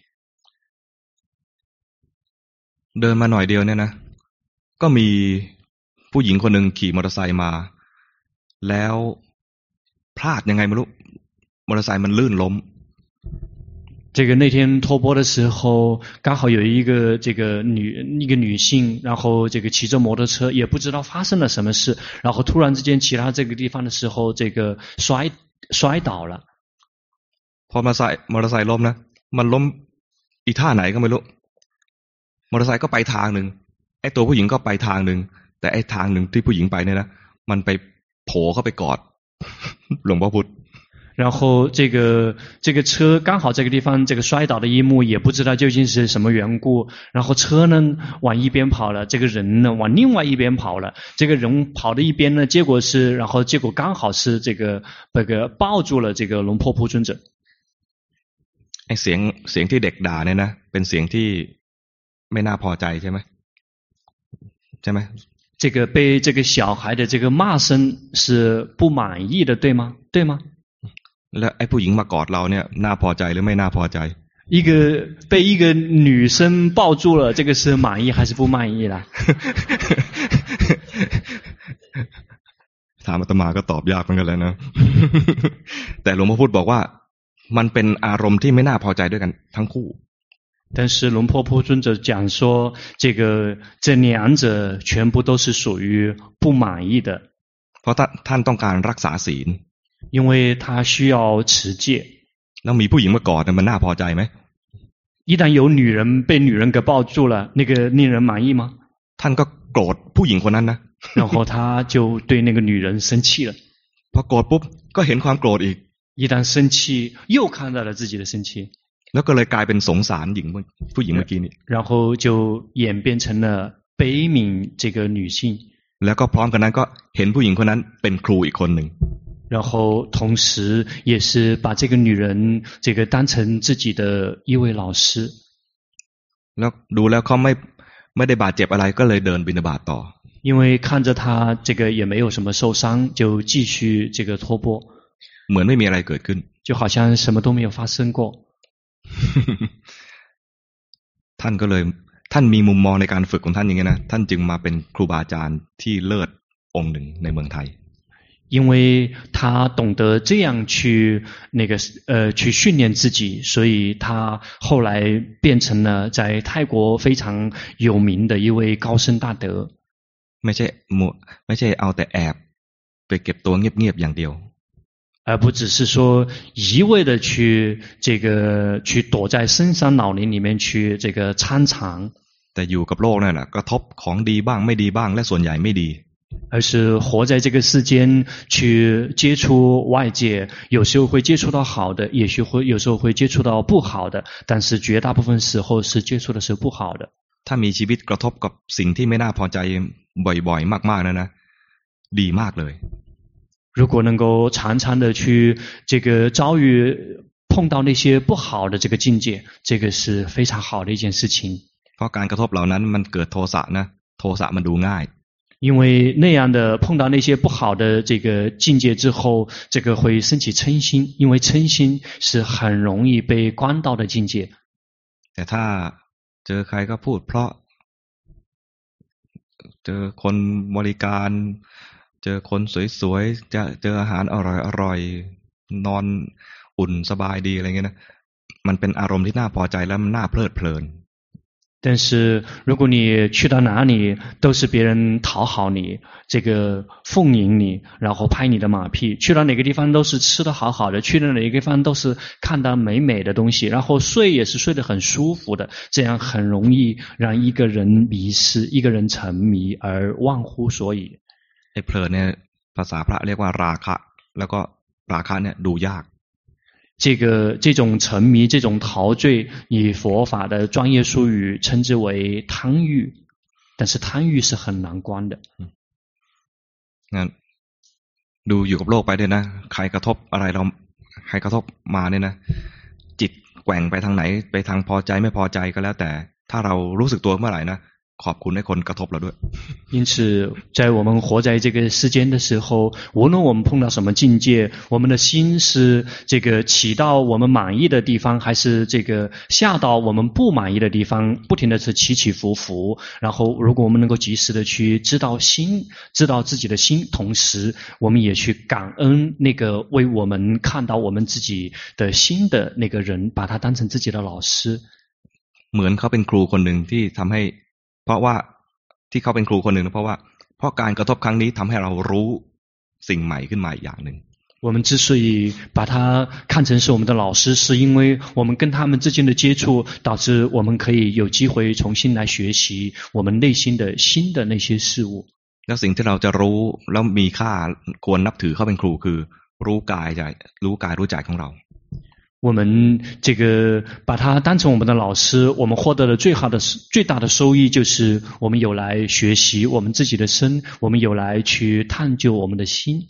เดินมาหน่อยเดียวเนี่ยนะก็มีผู้หญิงคนหนึ่งขี่มอเตอร์ไซค์มาแล้วพลาดยังไงไม่รู้มอเตอร์ไซค์มันลื่นล้ม这个那天托钵的时候，刚好有一个女性，然后这个骑着摩托车，也不知道发生了什么事，然后突然之间骑到这个地方的时候，这个摔倒了。 พอมอเตอร์ไซค์ล้มนะมันล้มอีท่าไหนก็ไม่รู้มอเตอร์ไซค์ก็ไปทางหนึ่งไอ้ตัวผู้หญิงก็ไปทางหนึ่งแต่ไอ้ทางหนึ่งที่ผู้หญิงไปเนี่ยนะมันไปโผล่เข้าไปกอดหลวงพ่อพุธ然后这个车刚好这个地方这个摔倒的一幕也不知道究竟是什么缘故，然后车呢往一边跑了，这个人呢往另外一边跑了，这个人跑的一边呢结果刚好是这个抱住了这个龙婆铺尊者。 ไอ้เสียงที่เด็กด่าเนี่ยนะเป็นเสียงที่ไม่น่าพอใจใช่ไหม这个被这个小孩的这个骂声是不满意的，对吗？ แล้วไอ้ผู้หญิงมากอดเราเนี่ยน่าพอใจหรือไม่น่าพอใจ被一个女生抱住了，这个是满意还是不满意啦？ ถามอาตมาก็ตอบยากเหมือนกันเลยนะแต่หลวงพ่อพุธบอกว่ามันเป็นอารมณ์ที่ไม่น่าพอใจด้วยกันทั้งคู่但是龙婆铺尊者讲说，这两者全部都是属于不满意的。 เพราะท่านต้องการรักษาศีล因为他需要持戒。 แล้วมีผู้หญิงมากอดมันน่าพอใจไหม一旦有女人被女人给抱住了，那个令人满意吗？ ท่านก็โกรธผู้หญิงคนนั้นนะ然后他就对那个女人生气了。 พอโกรธปุ๊บก็เห็นความโกรธอีก一旦生气，又看到了自己的生气。 แล้วก็เลยกลายเป็นสงสารผู้หญิงเมื่อกี้นี้然后就演变成了悲悯这个女性。 แล้วก็พร้อมกันนั้นก็เห็นผู้หญิงคนนั้นเป็นครูอีกคนหนึ่ง然后同时也是把这个女人当成自己的一位老师。 แล้วดูแล้วเขาไม่ได้บาดเจ็บอะไรก็เลยเดินบิณฑบาตต่อ因为看着他也没有什么受伤，就继续托钵， เหมือนไม่มีอะไรเกิดขึ้น就好像什么都没有发生过。 ท่านมีมุมมองในการฝึกของท่านอย่างนี้นะท่านจึงมาเป็นครูบาอาจารย์ที่เลิศองค์หนึ่งในเมืองไทย因为他懂得这样去去训练自己，所以他后来变成了在泰国非常有名的一位高僧大德。 ไม่ใช่เอาแต่แอบไปเก็บตัวเงียบๆอย่างเดียว而不只是说一味的去躲在深山老林里面去参禅。 แต่อยู่กับโลกนั่นแหละกระทบของดีบ้างไม่ดีบ้างและส่วนใหญ่ไม่ดี而是活在这个世间去接触外界，有时候会接触到好的，也许会有时候会接触到不好的，但是绝大部分时候是接触的是不好的。 ถ้ามีชีวิตกระทบกับสิ่งที่ไม่น่าพอใจบ่อยๆมากๆนะดีมากเลย如果能够常常的去这个遭遇碰到那些不好的这个境界，这个是非常好的一件事情。 เพราะการกระทบเหล่านั้นมันเกิดโทสะนะโทสะมันดูง่าย因为那样的碰到那些不好的这个境界之后，这个会升起嗔心，因为嗔心是很容易被关到的境界。 แต่ถ้าเจอใครก็พูดเพราะเจอคนบริการเจอคนสวยๆเจออาหารอร่อยๆนอนอุ่นสบายดีอะไรเงี้ยนะมันเป็นอารมณ์ที่น่าพอใจแล้วมันน่าเพลิดเพลิน但是如果你去到哪里都是别人讨好你，这个奉迎你，然后拍你的马屁，去到哪个地方都是吃得好好的，去到哪个地方都是看到美美的东西，然后睡也是睡得很舒服的，这样很容易让一个人迷失，一个人沉迷而忘乎所以。 ไอ้เพลินเนี่ยภาษาพระเรียกว่าราคะแล้วก็ราคะเนี่ยดูยาก这种沉迷，这种陶醉，以佛法的专业术语称之为贪欲，但是贪欲是很难关的。 งั้นดูอยู่กับโลกไปด้วยนะใครกระทบอะไรเราใครกระทบมาเนี่ยนะจิตแกว่งไปทางไหนไปทางพอใจไม่พอใจก็แล้วแต่ถ้าเรารู้สึกตัวเมื่อไหร่นะขอบคุณให้คนกระทบเราด้วย因此在我们活在这个世间的时候，无论我们碰到什么境界，我们的心是这个起到我们满意的地方，还是这个下到我们不满意的地方，不停的是起起伏伏。然后如果我们能够及时的去知道心，知道自己的心，同时我们也去感恩那个为我们看到我们自己的心的那个人，把他当成自己的老师。 เหมือนเขาเป็นครูคนหนึ่งที่ทำให้เพราะว่าที่เขาเป็นครูคนหนึ่งเพราะการกระทบครั้งนี้ทำให้เรารู้สิ่งใหม่ขึ้นมาอีกอย่างหนึ่ง我们之所以把他看成是我们的老师，是因为我们跟他们之间的接触，导致我们可以有机会重新来学习我们内心的新的那些事物。 แล้วสิ่งที่เราจะรู้แล้วมีค่าควรนับถือเขาเป็นครูคือรู้กายรู้ใจของเรา我们这个把他当成我们的老师，我们获得了最大的收益就是我们有来学习我们自己的身，我们有来去探究我们的心。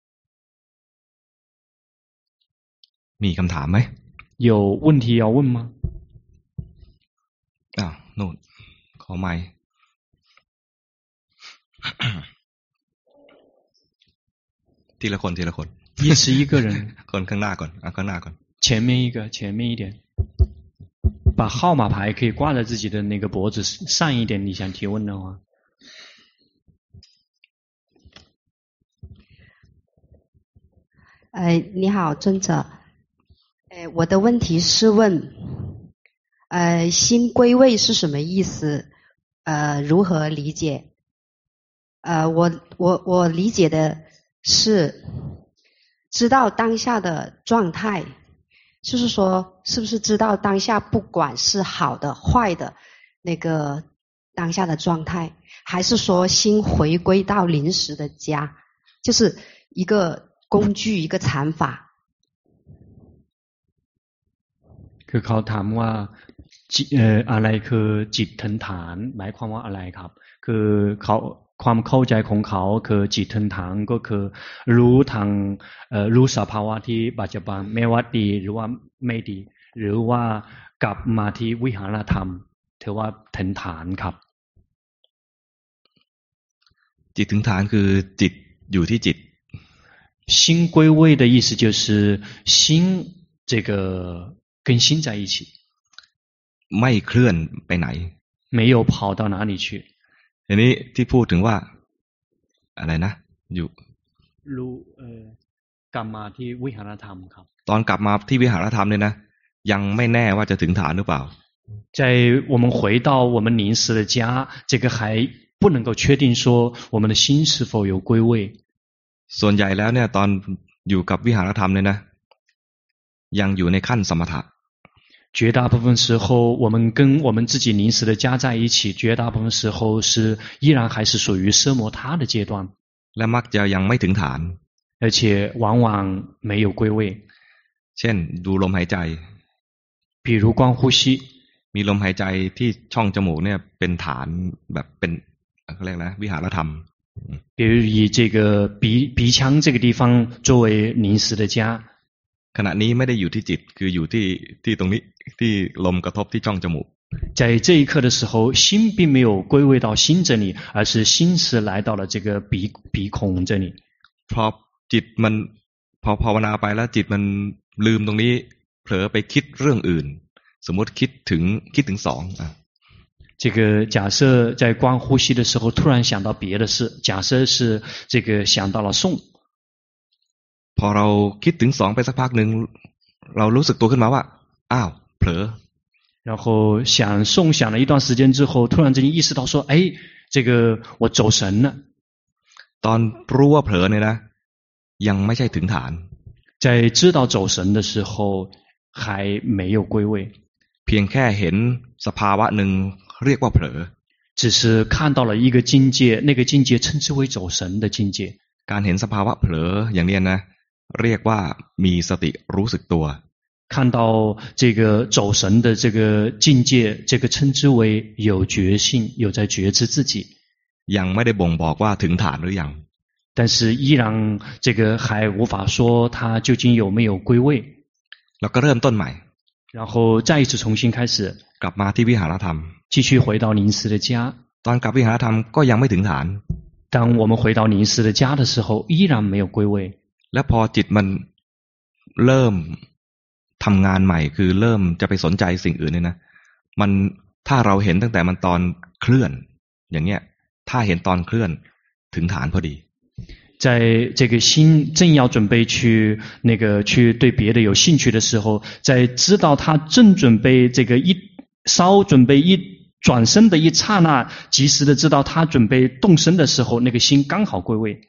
มีคำถามไหม有问题要问吗นู่นขอไมค์ทีละคน一时一个人คนข้างหน้าก่อนข้างหน้าก่อน前面一点，把号码牌可以挂在自己的那个脖子上一点。你想提问的话， 你好，尊者，我的问题是问，心归位是什么意思？如何理解？我理解的是知道当下的状态。就是说，是不是知道当下不管是好的坏的那个当下的状态，还是说心回归到临时的家，就是一个工具一个禅法。 คือเขาถามว่าอะไรคือจิตทันฐานหมายความว่าอะไรครับคือเขาความเข้าใจของเขาคือจิตทันฐานก็คือรู้สภาวะที่ปัจจุบันไม่ว่าดีหรือว่าไม่ดีหรือว่ากลับมาที่วิหารธรรมถือว่าทันฐานครับจิตถึงฐานคือจิตอยู่ที่จิต心归位的意思就是心这个跟心在一起ไม่เคลื่อนไปไหน没有跑到哪里去ทีนี้ที่พูดถึงว่าอะไรนะอยู่กลับมาที่วิหารธรรมครับตอนกลับมาที่วิหารธรรมเนี่ยนะยังไม่แน่ว่าจะถึงฐานหรือเปล่า在我们回到我们临时的家，这个还不能够确定说我们的心是否有归位。 ส่วนใหญ่แล้วเนี่ยตอนอยู่กับวิหารธรรมเนี่ยนะยังอยู่ในขั้นสมถะ绝大部分时候，我们跟我们自己临时的家在一起，绝大部分时候是依然还是属于奢摩他的阶段， และมักจะยังไม่ถึงฐาน而且往往没有归位。 เช่นดูลมหายใจ比如观呼吸， มีลมหายใจที่ช่องจมูกเนี่ยเป็นฐานแบบเป็นเขาเรียกนะวิหารธรรม比如以这个鼻腔这个地方作为临时的家。 ขณะนี้ไม่ได้อยู่ที่จิตคืออยู่ที่ตรงนี้ที่ลมกระทบที่ช่องจมูก在这一刻的时候，心并没有归位到心这里，而是心是来到了这个鼻孔这里。 พอจิตมันพอภาวนาไปแล้วจิตมันลืมตรงนี้เผลอไปคิดเรื่องอื่นสมมติคิดถึงสอง这个假设在观呼吸的时候突然想到别的事，假设是这个想到了诵。 พอเราคิดถึงสองไปสักพักหนึ่งเรารู้สึกตัวขึ้นมาว่าอ้าวเผลอ然后想诵想了一段时间之后，突然之间意识到说，哎，这个我走神了。 ตอนรู้ว่าเผลอเนี่ยนะยังไม่ใช่ถึงฐาน在知道走神的时候还没有归位， เพียงแค่เห็นสภาวะหนึ่งเรียกว่าเผลอ只是看到了一个境界，那个境界称之为走神的境界。 การเห็นสภาวะเผลออย่างนี้นะเรียกว่ามีสติรู้สึกตัว看到这个走神的这个境界，这个称之为有觉性，有在觉知自己。 ยังไม่ได้บ่งบอกว่าถึงฐานหรือยัง但是依然这个还无法说他究竟有没有归位。 เราก็เริ่มต้นใหม่然后再一次重新开始， กลับมาที่วิหารธรรม继续回到临时的家。 ตอนกลับวิหารธรรมก็ยังไม่ถึงฐาน当我们回到临时的家的时候，依然没有归位。 และพอจิตมันเริ่มทำงานใหม่คือเริ่มจะไปสนใจสิ่งอื่นเนี่ยนะมันถ้าเราเห็นตั้งแต่มันตอนเคลื่อนอย่างเงี้ยถ้าเห็นตอนเคลื่อนถึงฐานพอดี在这个心正要准备去去对别的有兴趣的时候，在知道他正准备这个准备转身的一刹那，及时的知道他准备动身的时候，那个心刚好归位。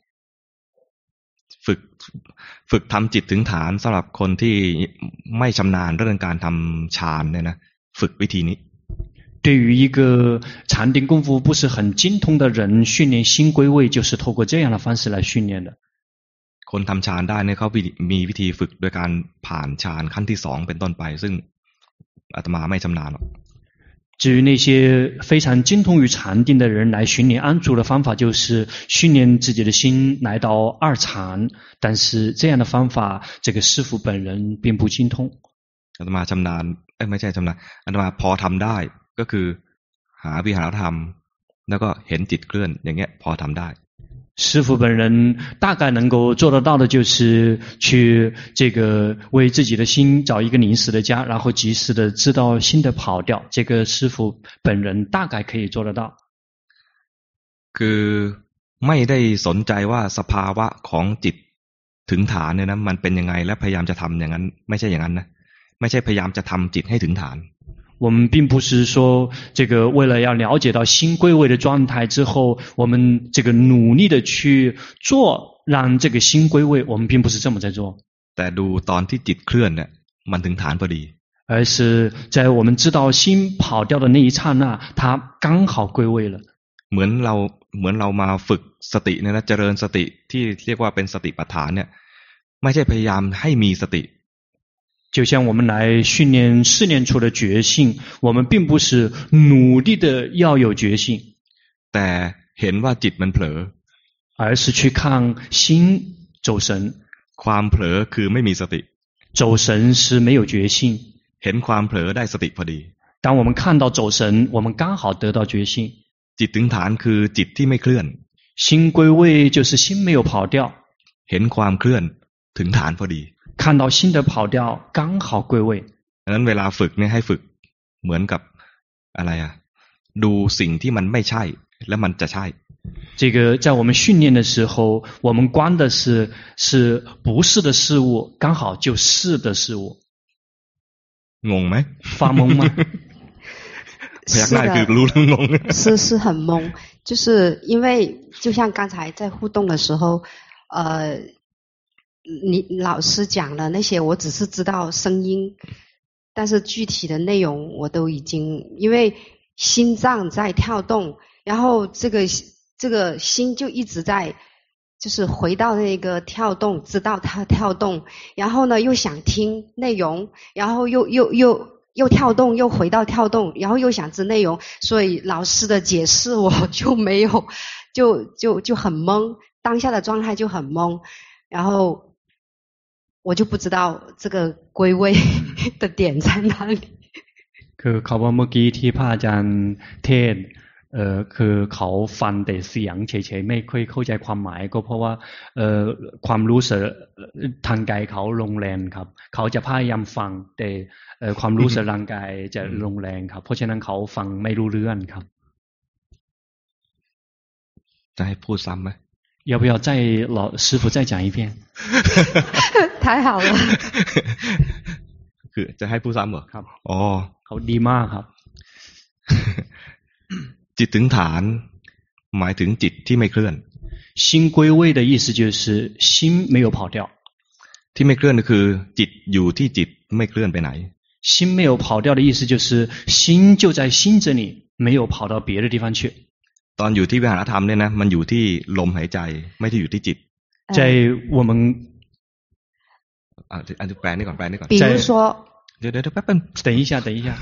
ฝึกทำจิตถึงฐานสำหรับคนที่ไม่ชำนาญเรื่องการทำฌานเนี่ยนะฝึกวิธีนี้对于一个禅定功夫不是很精通的人，训练心归位就是透过这样的方式来训练的。 คนทำฌานได้เนี่ยเขามีวิธีฝึกโดยการผ่านฌานขั้นที่สองเป็นต้นไปซึ่งอาตมาไม่ชำนาญหรอก至于那些非常精通于禅定的人来训练安住的方法，就是训练自己的心来到二禅。但是这样的方法，这个师父本人并不精通。 อาตมาชำนาญไม่ใช่ชำนาญอาตมาพอทำได้ก็คือหาวิหารธรรมแล้วก็เห็นจิตเคลื่อนอย่างเงี้ยพอทำได้师父本人大概能够做得到的，就是去这个为自己的心找一个临时的家，然后及时的知道心的跑调。这个师父本人大概可以做得到。 คือไม่ได้สนใจว่าสภาวะของจิตถึงฐานเนี่ยนะมันเป็นยังไงและพยายามจะทำอย่างนั้นไม่ใช่อย่างนั้นนะไม่ใช่พยายามจะทำจิตให้ถึงฐาน我们并不是说这个为了要了解到心归位的状态之后，我们这个努力的去做让这个心归位，我们并不是这么在做。 แต่ดูตอนที่จิตเคลื่อนเนี่ยมันถึงฐานพอดี而是在我们知道心跑掉的那一刹那，它刚好归位了。 เหมือนเรามาฝึกสติเนี่ยนะเจริญสติที่เรียกว่าเป็นสติปัฏฐานเนี่ยไม่ใช่พยายามให้มีสติ就像我们来训练试炼出的觉性，我们并不是努力的要有觉性， แต่เห็นว่าจิตมันเผลอ而是去看心走神。 ความเผลอคือไม่มีสติ走神是没有觉性， เห็นความเผลอได้สติพอดี当我们看到走神，我们刚好得到觉性。 จิตถึงฐานคือจิตที่ไม่เคลื่อน心归位就是心没有跑掉， เห็นความเคลื่อนถึงฐานพอดี看到心的跑掉刚好归位。 ดังนั้นเวลาฝึกเนี่ยให้ฝึกเหมือนกับอะไรอ่ะดูสิ่งที่มันไม่ใช่แล้วมันจะใช่这个在我们训练的时候，我们观的是不是的事物，刚好就是的事物。 งงไหม发懵吗？ พยักหน้าคือรู้แล้วงง是很懵，就是因为就像刚才在互动的时候，你老师讲了那些，我只是知道声音， 但是具体的内容我都已经，因为心脏在跳动，然后这个心就一直在，就是回到那个跳动，知道它跳动，然后呢又想听内容，然后又跳动，又回到跳动，然后又想知内容，所以老师的解释我就没有，就很懵，当下的状态就很懵，然后我就不知道这个归位的点在哪里。 คือเขาว่าเมื่อกี้ที่พระอาจารย์เทศคือเขาฟังแต่เสียงเฉยๆไม่ค่อยเข้าใจความหมายก็เพราะว่าความรู้สึกทางกายเขาลงแรงครับเขาจะพยายามฟังแต่ความรู้สึกร่างกายจะลงแรงครับเพราะฉะนั้นเขาฟังไม่รู้เรื่องครับจะให้พูดซ้ำไหม要不要再老师傅再讲一遍太好了คือจะให้พูดซ้ำเหรอครับอ๋อเขาดีมากครับจิตถึงฐานหมายถึงจิตที่ไม่เคลื่อน心归位的意思就是心没有跑掉ที่ไม่เคลื่อนก็คือจิตอยู่ที่จิตไม่เคลื่อนไปไหน心没有跑掉的意思就是心就在心这里没有跑到别的地方去ตอนอยู่ที่วิหารธรรมเนี่ยนะมันอยู่ที่ลมหายใจไม่ได้อยู่ที่จิต在我们อันนี้แปลนี่ก่อน比如说เดี๋ยวแป๊บนึง等一下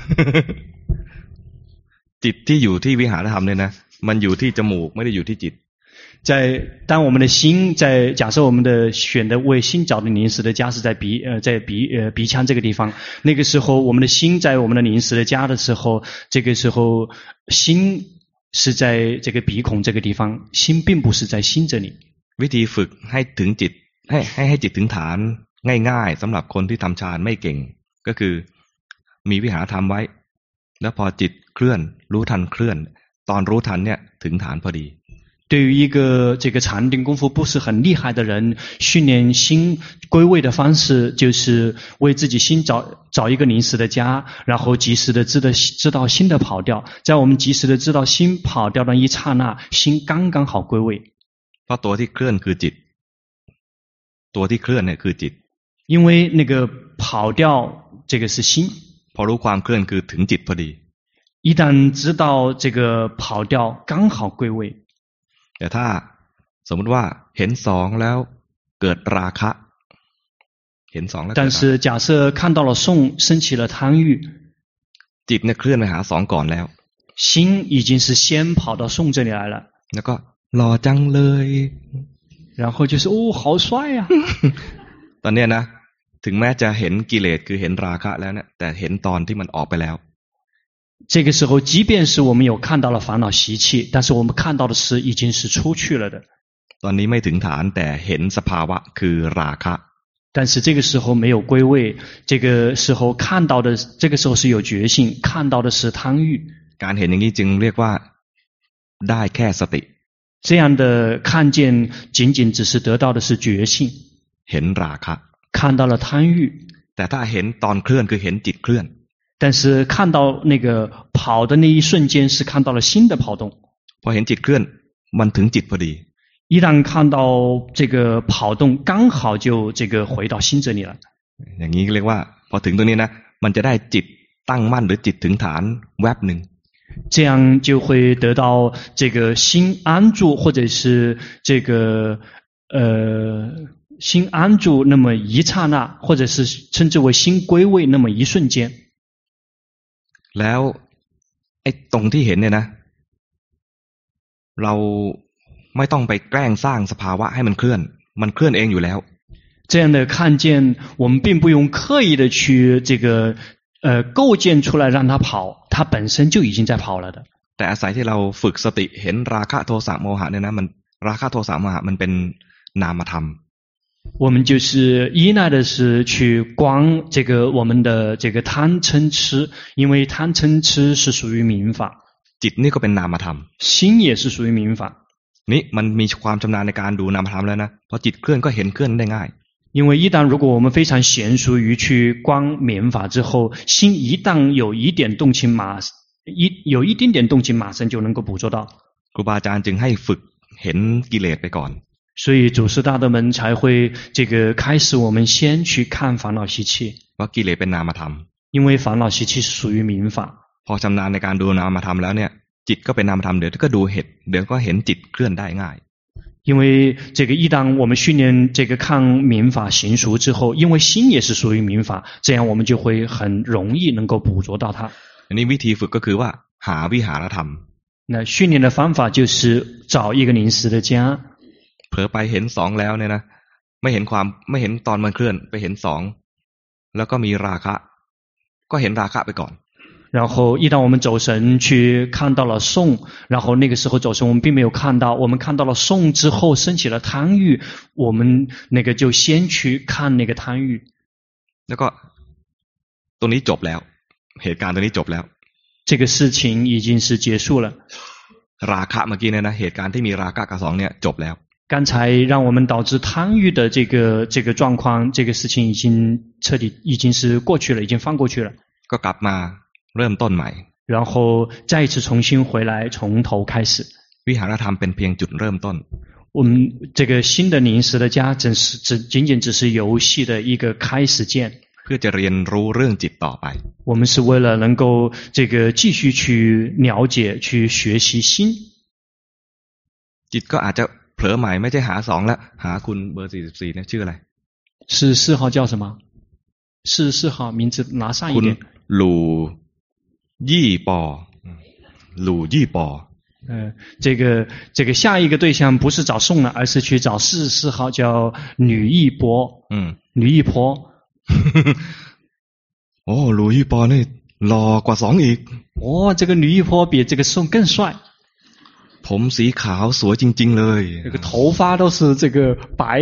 จิตที่อยู่ที่วิหารธรรมเนี่ยนะมันอยู่ที่จมูกไม่ได้อยู่ที่จิต当我们的心在假设我们的选的为心找的临时的家是在鼻腔这个地方，那个时候我们的心在我们的临时的家的时候，这个时候心是在这个鼻孔这个地方，心并不是在心这里。 วิธีฝึกให้ถึงจิตให้จิตถึงฐานง่ายๆสำหรับคนที่ทำฌานไม่เก่งก็คือมีวิหารธรรมไว้แล้วพอจิตเคลื่อนรู้ทันเคลื่อนตอนรู้ทันเนี่ยถึงฐานพอดี对于一个这个禅定功夫不是很厉害的人，训练心归位的方式就是为自己心找一个临时的家，然后及时的知道心的跑掉，在我们及时的知道心跑掉的一刹那，心刚刚好归位。 เพราะตัวที่เคลื่อนคือจิตตัวที่เคลื่อนเนี่ยคือจิต因为那个跑掉这个是心พอรู้ความเคลื่อนคือถึงจิตพอดี一旦知道这个跑掉刚好归位แต่ถ้าสมมติว่าเห็นสองแล้วเกิดราคะเห็นสองแล้ว但是假设看到了宋升起了贪欲จิตเนี่ยเคลื่อนไปหาสองก่อนแล้ว心已经是先跑到宋这里来了แล้วก็หล่อจังเลย然后就是哦好帅呀ตอนนี้นะถึงแม้จะเห็นกิเลสคือเห็นราคะแล้วเนี่ยแต่เห็นตอนที่มันออกไปแล้ว这个时候即便是我们有看到了烦恼习气但是我们看到的是已经是出去了的ตอนนี้ไม่ถึงฐานแต่เห็นสภาวะคือราคะ但是这个时候没有归位这个时候看到的这个时候是有觉性看到的是贪欲การเห็นอย่างนี้จึงเรียกว่าได้แค่สติ这样的看见仅仅只是得到的是觉性เห็นราคะ看到了贪欲แต่ถ้าเห็นตอนเคลื่อนคือเห็นจิตเคลื่อน但是看到那个跑的那一瞬间是看到了心的跑动พอเห็นจิตเคลื่อนมันถึงจิตพอดี一旦看到这个跑动刚好就这个回到心这里了อย่างนี้เรียกว่าพอถึงตรงนี้นะมันจะได้จิตตั้งมั่นหรือจิตถึงฐานแวบหนึ่ง这样就会得到这个心安住或者是这个心安住那么一刹那或者是称之为心归位那么一瞬间แล้วไอ้ตรงที่เห็นเนี่ยนะเราไม่ต้องไปแกล้งสร้างสภาวะให้มันเคลื่อนมันเคลื่อนเองอยู่แล้ว这样的看见我们并不用刻意的去这个构建出来让它跑它本身就已经在跑了的แต่อาศัยที่เราฝึกสติเห็นราคะโทสะโมหะเนี่ยนะมันราคะโทสะโมหะมันเป็นนามธรรม我们就是依赖的是去观这个我们的这个贪嗔痴因为贪嗔痴是属于民法จิตนี่ก็เป็นนามธรรม心也是属于民法นี่มันมีความชำนาญในการดูนามธรรมแล้วนะพอจิตเคลื่อนก็เห็นเคลื่อนได้ง่าย因为一旦如果我们非常娴熟于去观民法之后心一旦有一点动情有一点点动情马上就能够捕捉到ครูบาอาจารย์จึงให้ฝึกเห็นกิเลสไปก่อน所以祖师大德们才会这个开始我们先去看烦恼习气ว่ากิเลสเป็นนามธรรม因为烦恼习气是属于民法。 พอชำนาญในการดูนามธรรมแล้วเนี่ยจิตก็เป็นนามธรรมเดี๋ยวก็ดูเดี๋ยวก็เห็นจิตเคลื่อนได้ง่าย因为这个一当我们训练这个看民法行熟之后，因为心也是属于民法，这样我们就会很容易能够捕捉到它。 อันนี้วิธีฝึกก็คือว่าหาวิหารธรรม那训练的方法就是找一个临时的家。 เผลอไปเห็นสองแล้วเนี่ยนะไม่เห็นตอนมันเคลื่อนไปเห็นสองแล้วก็มีราคะก็เห็นราคะไปก่อน然后一旦我们走神去看到了颂，然后那个时候走神我们并没有看到，我们看到了颂之后升起了贪欲，我们那个就先去看那个贪欲。 แล้วก็ตรงนี้จบแล้วเหตุการณ์ตรงนี้จบแล้ว这个事情已经是结束了。 ราคะเมื่อกี้เนี่ยนะเหตุการณ์ที่มีราคะกับสองเนี่ยจบแล้ว刚才让我们导致贪欲的这个状况，这个事情已经彻底已经是过去了，已经放过去了。 ก็กลับมาเริ่มต้นใหม่然后再一次重新回来，从头开始。 วิหารธรรมเป็นเพียงจุดเริ่มต้น我们这个新的临时的家，仅仅只是游戏的一个开始键。 เพื่อจะเรียนรู้เรื่องจิตต่อไป我们是为了能够这个继续去了解、去学习心。 จิตก็อาจจะเผลอใหม่ไม่ใช่หาสองแล้วหาคุณเบอร์44เนี่ยชื่ออะไร 44号叫什么？44号名字拿上一คุณ点。 หลู่ยี่ปอหลู่ยี่ปอ这个下一个对象不是找宋了，而是去找44号叫吕一波。吕一波。 โอ้หลู่ยี่ปอนี่หล่อกว่าสองอีก哦，这个吕一波比这个宋更帅。 ผมสีขาวสวยจริงๆเลย这个头发都是这个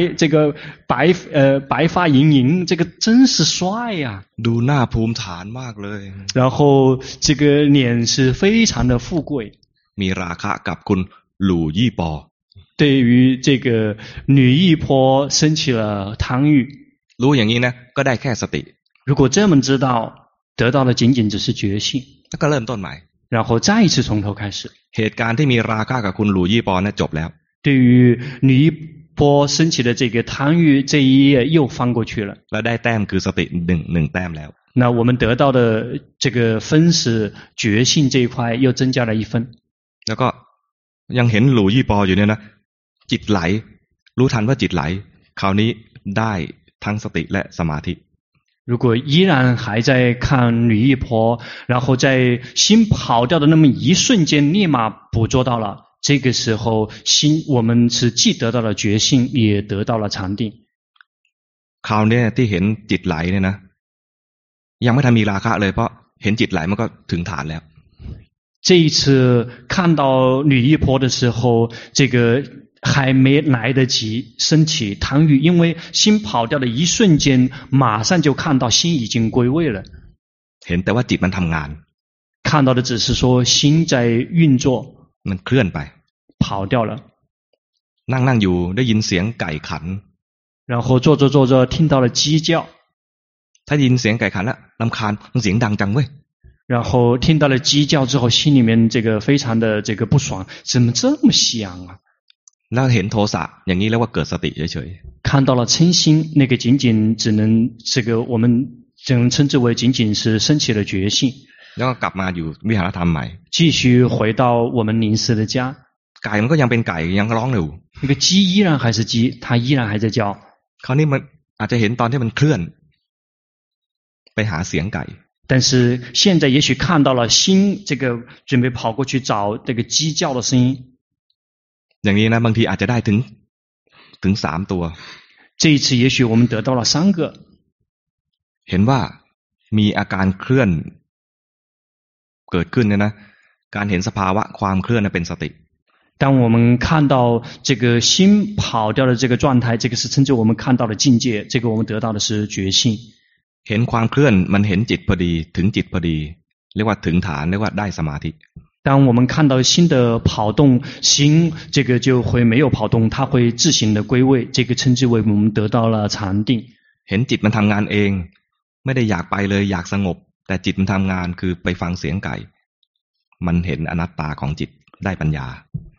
白发盈盈，这个真是帅呀。 ดูหน้าภูมิฐานมากเลย然后这个脸是非常的富贵。 มีราคะกับคุณหลู่ยี่ปอ对于这个吕一波升起了贪欲。 รู้อย่างนี้นะก็ได้แค่สติ如果这么知道，得到的仅仅只是觉性。 แล้วก็เริ่มต้นใหม่然后再一次从头开始。 เหตุการณ์ที่มีราคะกับคุณหลู่ยี่ปอเนี่ยจบแล้ว对于吕一波升起的这个贪欲，这一页又翻过去了。 แล้วได้แต้มคือสติหนึ่งแต้มแล้ว那我们得到的这个分是觉性这一块又增加了1分。 แล้วก็ยังเห็นหลู่ยี่ปออยู่เนี่ยนะจิตไหลรู้ทันว่าจิตไหลคราวนี้ได้ทั้งสติและสมาธิ如果依然还在看吕一波，然后在心跑掉的那么一瞬间立马捕捉到了，这个时候心我们是既得到了觉性，也得到了禅定。 คราวนี้ที่เห็นจิตไหลเนี่ยนะยังไม่ทันมีราคะเลยเพราะเห็นจิตไหลมันก็ถึงฐานแล้ว这一次看到吕一波的时候，这个还没来得及升起贪欲，因为心跑掉的一瞬间，马上就看到心已经归位了。 เห็นแต่ว่าจิตมันทำงาน看到的只是说心在运作， มันเคลื่อนไป跑掉了。 นั่งอยู่ได้ยินเสียงไก่ขัน然后做着听到了鸡叫， ถ้ายินเสียงไก่ขันแล้วรำคาญมันเสียงดังจังเว้ย然后听到了鸡叫之后，心里面这个非常的这个不爽，怎么这么响啊？ แล้วเห็นโทสะอย่างนี้เรียกว่าเกิดสติเฉย看到了嗔心，那个仅仅只能这个我们只能称之为仅仅是升起了觉性。 ๆแล้วก็กลับมาอยู่วิหารธรรมใหม่继续回到我们临时的家， ไก่มันก็ยังเป็นไก่ยังร้องอยู่那个鸡依然还是鸡，它依然还在叫。 คราวนี้มันอาจจะเห็นตอนที่มันเคลื่อนไปหาเสียงไก่但是现在也许看到了心，这个准备跑过去找这个鸡叫的声音。 อย่างนี้นะบางทีอาจจะได้ถึง3ตัว这一次也许我们得到了3个， เห็นว่ามีอาการเคลื่อนเกิดขึ้นเนี่ยนะการเห็นสภาวะความเคลื่อนนั้นเป็นสติ当我们看到这个心跑掉的这个状态，这个是称之我们看到的境界，这个我们得到的是觉性。 เห็นความเคลื่อนมันเห็นจิตพอดีถึงจิตพอดีเรียกว่าถึงฐานเรียกว่าได้สมาธิ当我们看到心的跑动，心这个就会没有跑动，它会自行的归位，这个称之为我们得到了禅定。 เห็นจิตมันทำงานเองไม่ได้อยากไปเลยอยากสงบแต่จิตมันทำงานคือไปฟังเสียงไก่มันเห็นอนัตตาของจิตได้ปัญญา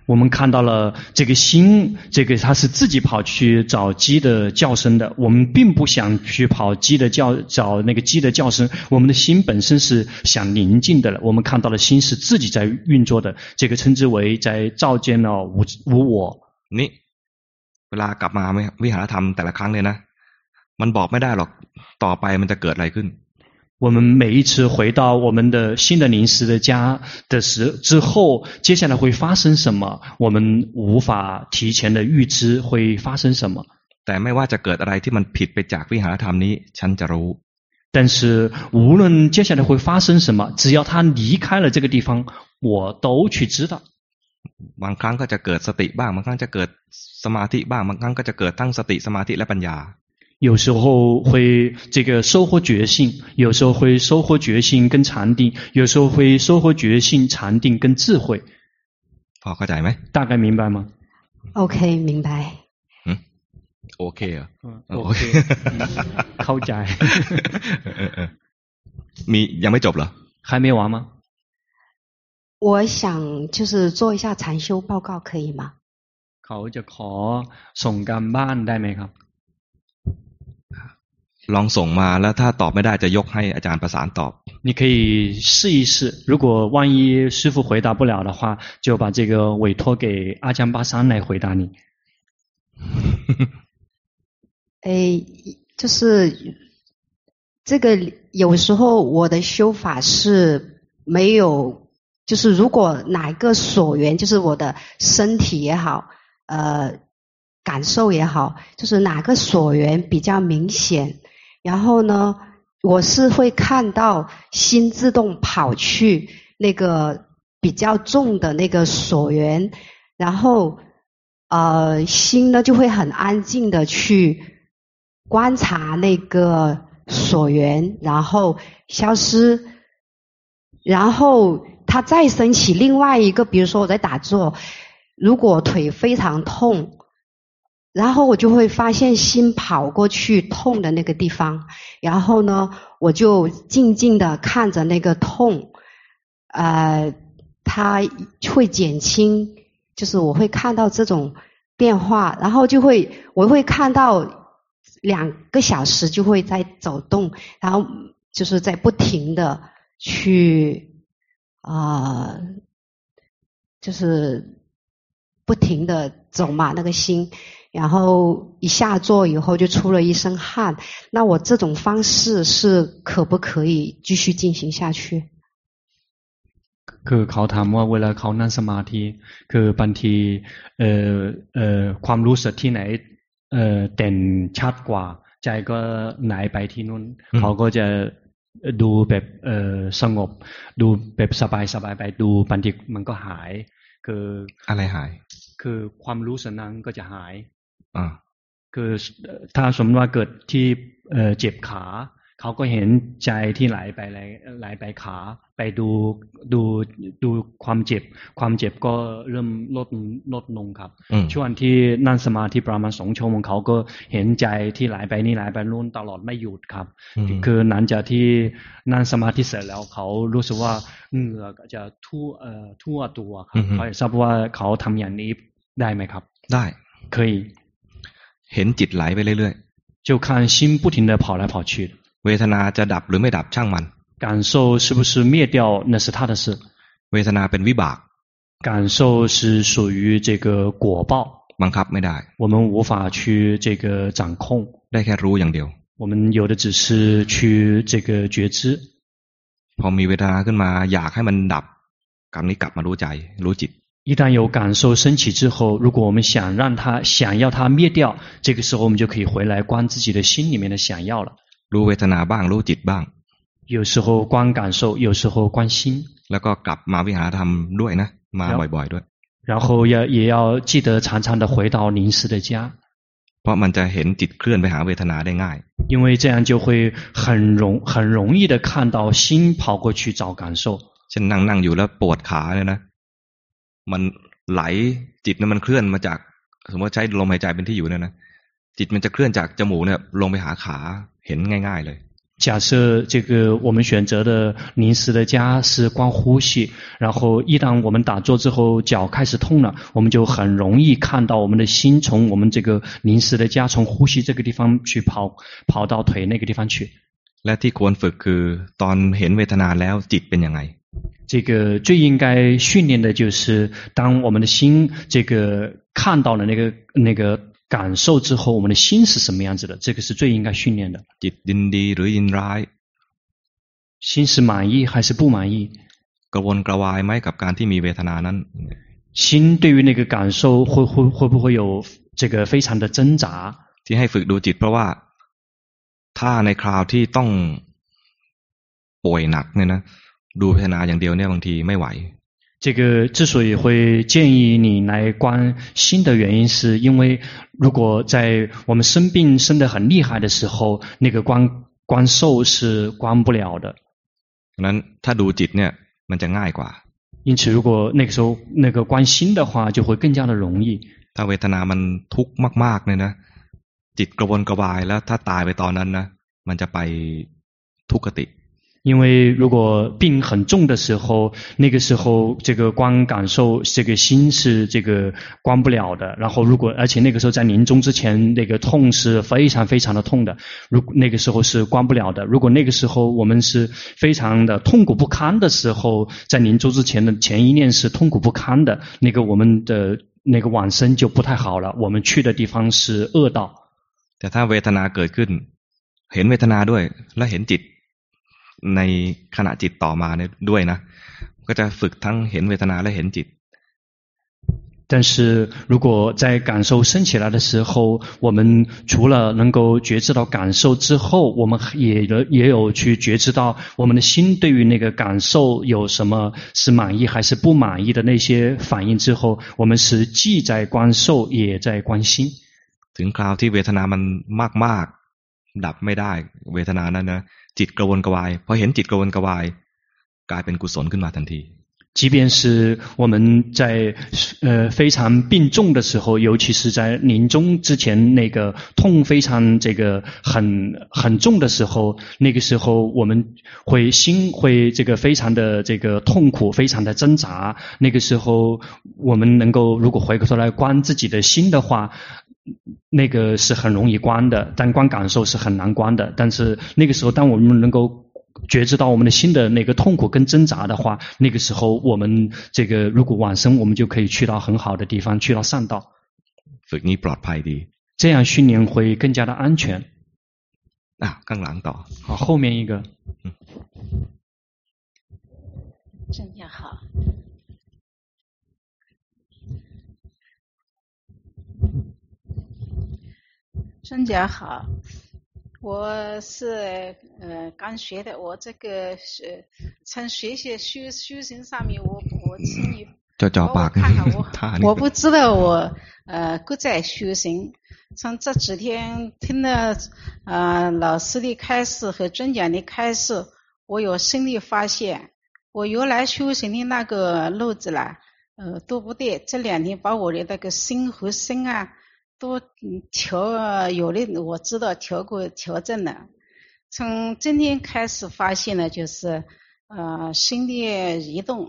我们看到了这个心，这个它是自己跑去找鸡的叫声的。我们并不想去跑找那个鸡的叫声。我们的心本身是想宁静的了。我们看到了心是自己在运作的，这个称之为在照见了无我。 นี่เวลากลับมาวิหารธรรมแต่ละครั้งเนี่ยนะมันบอกไม่ได้หรอกต่อไปมันจะเกิดอะไรขึ้น我们每一次回到我们的新的临时的家之后，接下来会发生什么？我们无法提前的预知会发生什么。 แต่ไม่ว่าจะเกิดอะไรที่มันผิดไปจากวิหารธรรมนี้ฉันจะรู้但是无论接下来会发生什么，只要他离开了这个地方，我都去知道。 บางครั้งก็จะเกิดสติบ้างบางครั้งจะเกิดสมาธิบ้างบางครั้งก็จะเกิดทั้งสติสมาธิและปัญญา有时候会这个收获觉性，有时候会收获觉性跟禅定，有时候会收获觉性、禅定跟智慧。 พอเข้าใจไหม大概明白吗 OK 明白โอเคเหรอโอเคเข้าใจมียังไม่จบเหรอ还没完吗我想就是做一下禅修报告可以吗เขาจะขอส่งการบ้านได้ไหมครับลองส่งมาแล้วถ้าตอบไม่ได้จะยกให้อาจารย์ประสานตอบ你可以试一试如果万一师父回答不了的话就把这个委托给阿江巴桑来回答你就是这个有时候我的修法是没有就是如果哪一个所缘就是我的身体也好感受也好就是哪个所缘比较明显然后呢我是会看到心自动跑去那个比较重的那个所缘然后心呢就会很安静的去观察那个所缘然后消失然后它再升起另外一个比如说我在打坐如果腿非常痛然后我就会发现心跑过去痛的那个地方然后呢我就静静的看着那个痛它会减轻就是我会看到这种变化然后我会看到2个小时就会在走动然后就是在不停的去就是不停的走嘛那个心然后一下坐以后就出了一身汗那我这种方式是可不可以继续进行下去คือเขาถามว่าเวลาเขานั่งสมาธิคือบางทีความรู้สึกที่ไหนเด่นชัดกว่าใจก็ไหนไปที่นู้นเขาก็จะดูแบบสงบดูแบบสบายไปดูบางทีมันก็หายคืออะไรหายคือความรู้สึกนั้นก็จะหายคือถ้าสมมติว่าเกิดที่เจ็บขาเขาก็เห็นใจที่ไหลไปขาไปดูความเจ็บก็เริ่มลดลงครับช่วงที่นั่งสมาธิประมาณ2 ชั่วโมงเขาก็เห็นใจที่ไหลไปนี่ไหลไปนู่นตลอดไม่หยุดครับคือหลังจากที่นั่งสมาธิเสร็จแล้วเขารู้สึกว่าเหงื่อจะทั่วตัวครับเขาอยากทราบว่าเขาทำอย่างนี้ได้ไหมครับได้可以เห็นจิตไหลไปเรื่อยๆ就看心不停地跑来跑去เวทนาจะดับหรือไม่ดับช่างมัน感受是不是灭掉那是他的事เวทนาเป็นวิบาก感受是属于这个果报บังคับไม่ได้我们无法去这个掌控ได้แค่รู้อย่างเดียว我们有的只是去这个觉知พอมีเวทนาขึ้นมาอยากให้มันดับกลับนี้กลับมารู้ใจรู้จิต一旦有感受升起之后如果我们想要它灭掉这个时候我们就可以回来观自己的心里面的想要了รู้เวทนาบ้างรู้จิตบ้าง有时候观感受有时候观心แล้วก็กลับมาวิหารธรรมด้วยนะมาบ่อยๆด้วย然后也要记得常常的回到临时的家เพราะมันจะเห็นจิตเคลื่อนไปหาเวทนาได้ง่าย因为这样就会很容易的看到心跑过去找感受เช่นนั่งอยู่แล้วปวดขาเนี่ยนะมันไหลจิตเนี่ยมันเคลื่อนมาจากสมมติใช้ลมหายใจเป็นที่อยู่เนี่ยนะจิตมันจะเคลื่อนจากจมูกเนี่ยลงไปหาขาเห็นง่ายๆเลย假设这个我们选择的临时的家是观呼吸，然后一旦我们打坐之后脚开始痛了，我们就很容易看到我们的心从我们这个临时的家从呼吸这个地方去跑到腿那个地方去。 และที่ควรฝึกคือตอนเห็นเวทนาแล้วจิตเป็นยังไง这个最应该训练的就是当我们的心这个看到了那个感受之后，我们的心是什么样子的，这个是最应该训练的。 จิตยินดีหรือยินร้าย心是满意还是不满意， กระวนกระวายไหมกับการที่มีเวทนานั้น心对于那个感受会不会有这个非常的挣扎。 ที่ให้ฝึกดูจิตเพราะว่าถ้าในคราวที่ต้องป่วยหนักเนี่ยนะดูเวทนาอย่างเดียวเนี่ยบางทีไม่ไหว这个之所以会建议你来观心的原因，是因为如果在我们生病生得很厉害的时候，那个观受是观不了的。 ฉะนั้นถ้าดูจิตเนี่ยมันจะง่ายกว่า因此，如果那个时候那个观心的话，就会更加的容易。 ถ้าเวทนามันทุกข์มากๆเนี่ยนะจิตกระวนกระวายแล้วถ้าตายไปตอนนั้นนะมันจะไปทุกขติ因为如果病很重的时候，那个时候这个观感受这个心是这个观不了的。然后而且那个时候在临终之前，那个痛是非常非常的痛的，那个时候是观不了的。如果那个时候我们是非常的痛苦不堪的时候，在临终之前的前一念是痛苦不堪的，那个我们的那个往生就不太好了，我们去的地方是恶道。 แต่ถ้าเวทนาเกิดขึ้นเห็นเวทนาด้วยและเห็นจิตในขณะจิตต่อมาเนี่ยด้วยนะก็จะฝึกทั้งเห็นเวทนาและเห็นจิต但是如果在感受升起来的时候，我们除了能够觉知到感受之后，我们也有去觉知到我们的心对于那个感受有什么是满意还是不满意的那些反应之后，我们是既在观受也在观心。 ถึงคราวที่เวทนามันมากๆดับไม่ได้เวทนานั้นนะจิตกระวนกระวายพอเห็นจิตกระวนกระวายกลายเป็นกุศลขึ้นมาทันที即便是我们在非常病重的时候，尤其是在临终之前那个痛非常这个很重的时候，那个时候我们心会这个非常的这个痛苦，非常的挣扎。那个时候我们能够如果回过头来观自己的心的话，那个是很容易观的，但观感受是很难观的。但是那个时候当我们能够觉知到我们的心的那个痛苦跟挣扎的话，那个时候我们这个如果往生，我们就可以去到很好的地方，去到善道。 ฝึกนี้ปลอดภัยดี这样训练会更加的安全。 ข้างหลังต่อ好，后面一个。 真的好。真的好。我是刚学的，我这个是从学习修行上面，我请你帮我看看我不知道我各在修行。从这几天听了老师的开示和尊讲的开示，我有心里发现，我原来修行的那个路子啦，都不对。这2天把我的那个心和身啊。都有的我知道调整了。从今天开始发现呢，就是心的移动，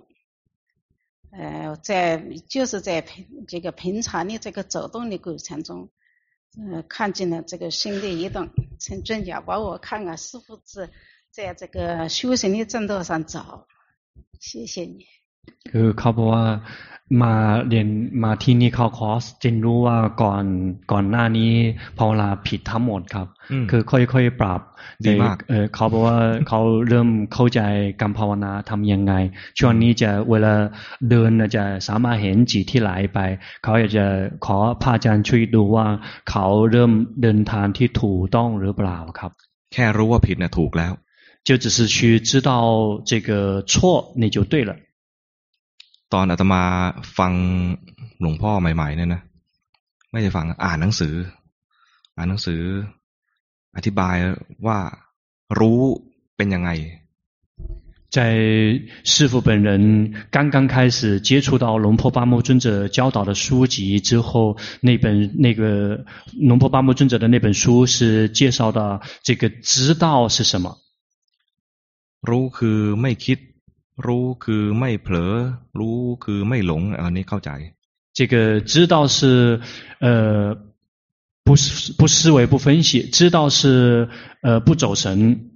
就是在这个平常的这个走动的过程中，看见了这个心的移动。请尊讲帮我看看是不是在这个修行的正道上走。谢谢你。 คือเขาบอกว่ามาที่นี่เข้าคอร์สจึงรู้ว่าก่อนหน้านี้ภาวนาผิดทั้งหมดครับคือค่อยๆปรับดีมากเขาบอกว่าเขาเริ่มเข้าใจการภาวนาทำยังไงช่วงนี้จะเวลาเดินจะสามารถเห็นจิตที่ไหลไปเขาอยากจะขอพระอาจารย์ช่วยดูว่าเขาเริ่มเดินทางที่ถูกต้องหรือเปล่าครับแค่รู้ว่าผิดน่ะถูกแล้ว就只是去知道这个错那就对了ตอนอาตมาฟังหลวงพ่อใหม่ๆเนี่ยนะไม่ได้ฟังอ่านหนังสืออธิบายว่ารู้เป็นยังไง在师父本人刚刚开始接触到龙婆巴木尊者教导的书籍之后，那个龙婆巴木尊者的那本书是介绍的这个知道是什么。 รู้คือไม่คิดรู้คือไม่เผลอรู้คือไม่หลงอันนี้เข้าใจ这个知道是不思维不分析，知道是不走神。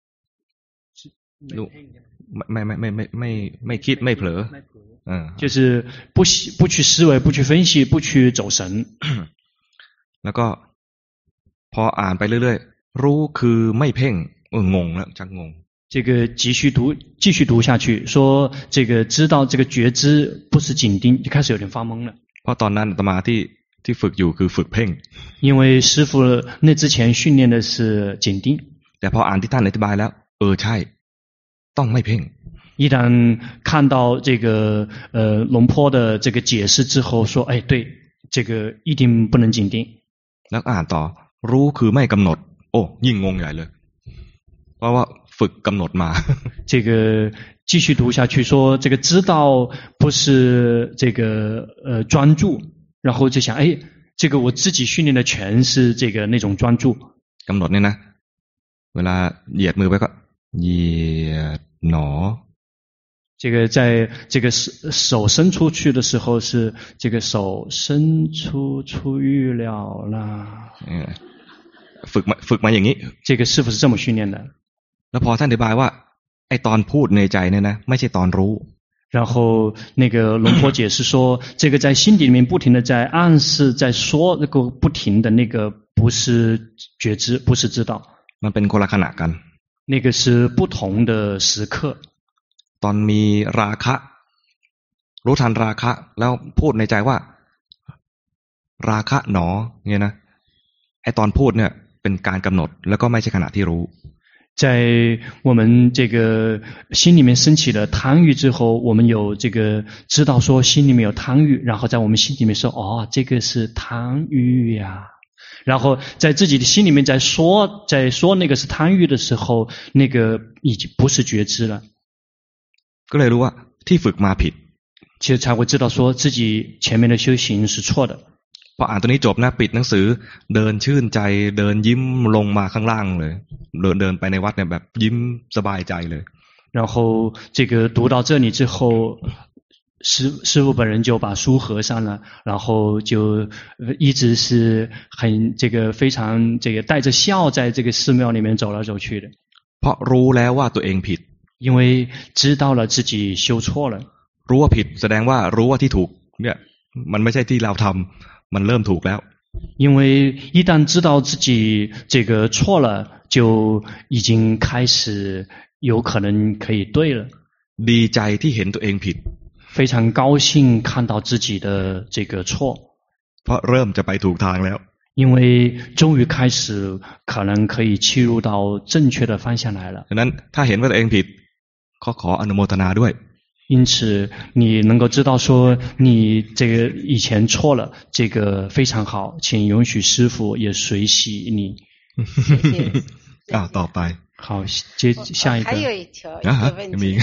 ไม่คิดไม่เผลอ就是不去思维，不去分析，不去走神。 แล้วก็พออ่านไปเรื่อยๆรู้คือไม่เพ่งงงแล้วจังงง这个继续读下去，说这个知道这个觉知不是紧盯，就开始有点发懵了。 เพราะตอนนั้นอาตมาที่ฝึกอยู่คือฝึกเพ่ง因为师父那之前训练的是紧盯。 แต่พออ่านที่ท่านอธิบายแล้วใช่ต้องไม่เพ่ง一旦看到这个龙坡的这个解释之后说，哎，对，这个一定不能紧盯。 แล้วอ่านต่อรู้คือไม่กำหนดยิ่งงงใหญ่เลยเพราะว่าฝึกกำหนดมา这个继续读下去说，这个知道不是这个专注，然后就想，哎，这个我自己训练的全是这个那种专注。 กำหนดเนี่ยนะเวลาเหยียดมือไปก็เหยียดหนอ这个在这个手伸出去的时候是这个手伸出预了啦。 ฝึกมาอย่างนี้这个师父是这么训练的。 แล้วพอท่านอธิบายว่าไอ้ตอนพูดในใจเนี่ยนะไม่ใช่ตอนรู้然后那个龙婆解释说，这个在心底里面不停的在暗示，在说那个不停的那个不是觉知，不是知道。 มันเป็นคนละขณะกัน那个是不同的时刻。 ตอนมีราคะรู้ทันราคะแล้วพูดในใจว่าราคะหนอเนี่ยนะไอ้ตอนพูดเนี่ยเป็นการกำหนดแล้วก็ไม่ใช่ขณะที่รู้在我们这个心里面升起了贪欲之后，我们有这个知道说心里面有贪欲，然后在我们心里面说，这个是贪欲呀。然后在自己的心里面在说那个是贪欲的时候，那个已经不是觉知了。 ก็เลยรู้ว่าที่ฝึกมาผิด其实才会知道说自己前面的修行是错的。 พออ่านตัวนี้จบนะปิดหนังสือเดินชื่นใจเดินยิ้มลงมาข้างล่างเลยเดินไปในวัดเนี่ยแบบยิ้มสบายใจเลย然后这个读到这里之后，师父本人就把书合上了，然后就一直是很这个非常这个带着笑在这个寺庙里面走来走去的。 เพราะรู้แล้วว่าตัวเองผิด因为知道了自己修错了。 รู้ว่าผิดแสดงว่ารู้ว่าที่ถูกเนี่ยมันไม่ใช่ที่เราทำมันเริ่มถูกแล้ว因为一旦知道自己这个错了，就已经开始有可能可以对了。 ดีใจที่เห็นตัวเองผิด非常高兴看到自己的这个错เพราะเริ่มจะไปถูกทางแล้ว因为终于开始可能可以切入到正确的方向来了。 ฉะนั้นถ้าเห็นว่าตัวเองผิดขออนุโมทนาด้วย因此你能够知道说你这个以前错了，这个非常好，请允许师父也随喜你。 谢谢ต่อไป好，接下一个还有一个问题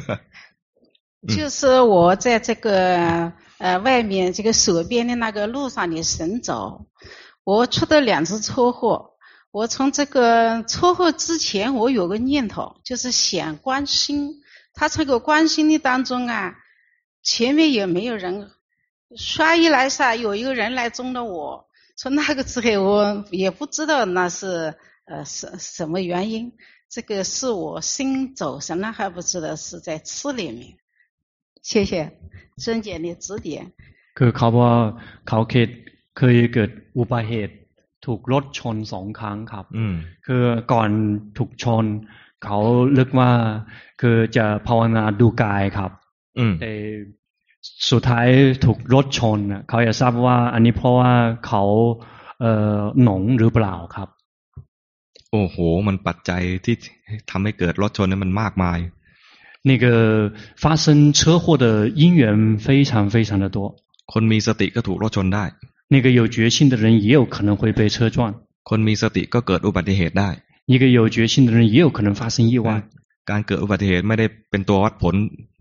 就是我在这个外面这个手边的那个路上里行走，我出了2次车祸。我从这个车祸之前我有个念头，就是想观心，他这个观心的当中啊，前面也没有人，唰一来噻有一个人来中了我，从那个之后我也不知道那是什么原因，这个是我心走神了还不知道，是在痴里面。谢谢尊姐的指点。 คือเขาว่าเขาเคยเกิดอุบัติเหตุถูกรถชน2 ครั้งครับคือก่อนถูกชนเขาเลือกว่าคือจะภาวนาดูกายครับแต่สุดท้ายถูกรถชนเขาอยากทราบว่าอันนี้เพราะว่าเขาหลงหรือเปล่าครับโอ้โหมันปัจจัยที่ทำให้เกิดรถชนนี่มันมากมาย那个发生车祸的因缘非常非常的多คนมีสติก็ถูกรถชนได้那个有决心的人也有可能会被车撞คนมีสติก็เกิดอุบัติเหตุได้一个有决心的人也有可能发生意外การเกิดอุบัติเหตุไม่ได้เป็นตัววัดผล